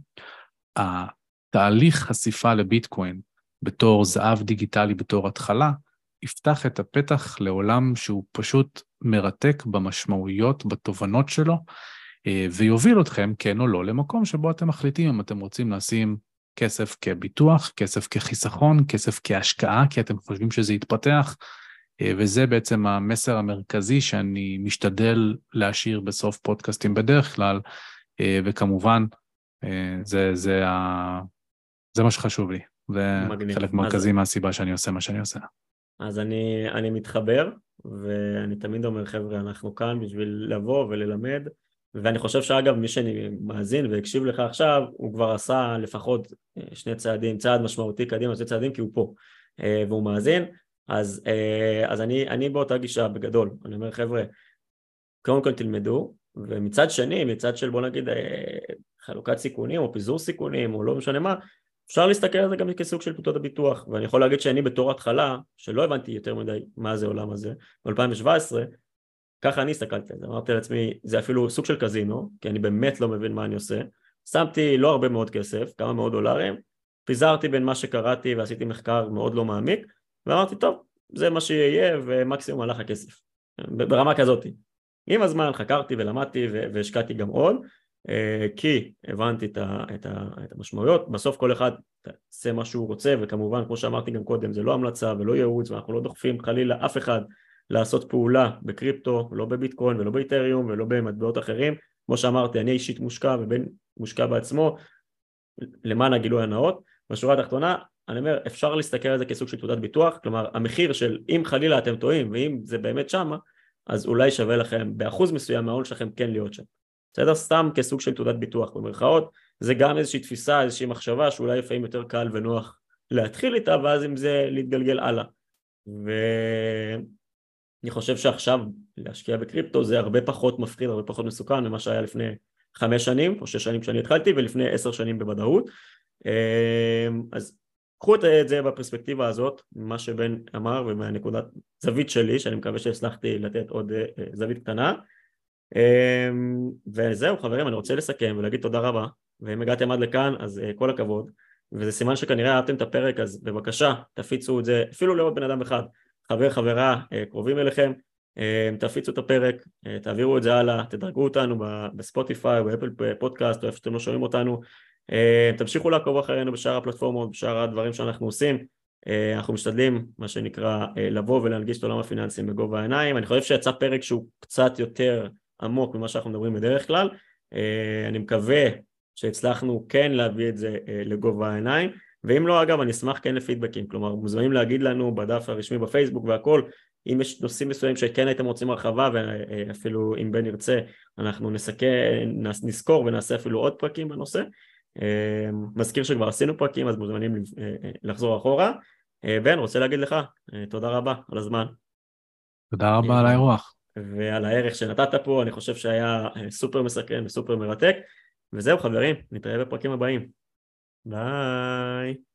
התהליך חשיפה לביטקוין בתור זהב דיגיטלי בתור התחלה, יפתח את הפתח לעולם שהוא פשוט מרתק במשמעויות, בתובנות שלו, ויוביל אתכם כן או לא למקום שבו אתם מחליטים אם אתם רוצים לשים כסף כביטוח, כסף כחיסכון, כסף כהשקעה, כי אתם חושבים שזה יתפתח, וזה בעצם המסר המרכזי שאני משתדל להשאיר בסוף פודקאסטים בדרך כלל, וכמובן זה מה שחשוב לי, וחלק מרכזי מהסיבה שאני עושה מה שאני עושה. אז אני מתחבר, ואני תמיד אומר, חבר'ה, אנחנו כאן בשביל לבוא וללמד, ואני חושב שאגב, מי שאני מאזין והקשיב לך עכשיו, הוא כבר עשה לפחות שני צעדים, צעד משמעותי קדימה, שני צעדים, כי הוא פה, והוא מאזין, אז אני באותה גישה בגדול, אני אומר, חבר'ה, קודם כל תלמדו, ומצד שני, מצד של בוא נגיד חלוקת סיכונים או פיזור סיכונים או לא משנה מה, אפשר להסתכל על זה גם כסוג של פיתות הביטוח, ואני יכול להגיד שאני בתור התחלה, שלא הבנתי יותר מדי מה זה עולם הזה, ב-2017, ככה אני הסתכלתי על זה, אמרתי לעצמי, זה אפילו סוג של קזינו, כי אני באמת לא מבין מה אני עושה, שמתי לא הרבה מאוד כסף, כמה מאות דולרים, פיזרתי בין מה שקראתי ועשיתי מחקר מאוד לא מעמיק, ואמרתי, טוב, זה מה שיהיה ומקסימום הלך הכסף, ברמה כזאת. עם הזמן חקרתי ולמדתי והשקעתי גם עוד, כי הבנתי את המשמעויות, בסוף כל אחד עושה מה שהוא רוצה, וכמובן כמו שאמרתי גם קודם, זה לא המלצה ולא ייעוץ, ואנחנו לא דוחפים חלילה אף אחד לעשות פעולה בקריפטו, לא בביטקוין ולא באתריום ולא במטבעות אחרים, כמו שאמרתי, אני אישית מושקע ובן מושקע בעצמו, למען הגילוי הנאות. בשורה התחתונה, אני אומר, אפשר להסתכל על זה כסוג של תעודת ביטוח, כלומר המחיר של אם חלילה אתם טועים ואם זה באמת שמה, אז אולי שווה לכם באחוז מסוים מההון שלכם כן להיות שם. בסדר? סתם כסוג של תעודת ביטוח במרכאות, זה גם איזושהי תפיסה, איזושהי מחשבה שאולי לפעמים יותר קל ונוח להתחיל איתה, ואז עם זה להתגלגל הלאה. ואני חושב שעכשיו להשקיע בקריפטו זה הרבה פחות מפחיד, הרבה פחות מסוכן ממה שהיה לפני 5 שנים או 6 שנים שאני התחלתי, ולפני 10 שנים בוודאות. אז קחו את זה בפרספקטיבה הזאת, מה שבן אמר ומהנקודת זווית שלי, שאני מקווה שהצלחתי לתת עוד זווית קטנה. וזהו חברים, אני רוצה לסכם ולהגיד תודה רבה, ואם הגעתם עד לכאן אז כל הכבוד, וזה סימן שכנראה אהבתם את הפרק, אז בבקשה תפיצו את זה אפילו לעוד בן אדם אחד, חבר חברה קרובים אליכם, תפיצו את הפרק, תעבירו את זה הלאה, תדרגו אותנו בספוטיפיי באפל פודקאסט או איפה שאתם לא שומעים אותנו, תמשיכו לעקוב אחרינו בשאר הפלטפורמות, בשאר הדברים שאנחנו עושים. אנחנו משתדלים מה שנקרא לבוא ולהנגיש את עולם הפיננסים בגובה העיניים. אני חושב שיצא פרק שהוא קצת יותר עמוק ממה שאנחנו מדברים בדרך כלל, אני מקווה שהצלחנו כן להביא את זה לגובה העיניים, ואם לא אגב אני אשמח כן לפידבקים, כלומר מוזמנים להגיד לנו בדף הרשמי בפייסבוק והכל, אם יש נושאים מסוימים שכן הייתם רוצים הרחבה, ואפילו אם בן ירצה אנחנו נזכור ונעשה אפילו עוד פרקים בנושא. מזכיר שכבר עשינו פרקים, אז מוזמנים לחזור אחורה. בן, רוצה להגיד לך תודה רבה על הזמן. תודה רבה על האירוח. ועל הערך שנתת פה, אני חושב שהיה סופר מסקרן וסופר מרתק. וזהו חברים, נתראה בפרקים הבאים. ביי.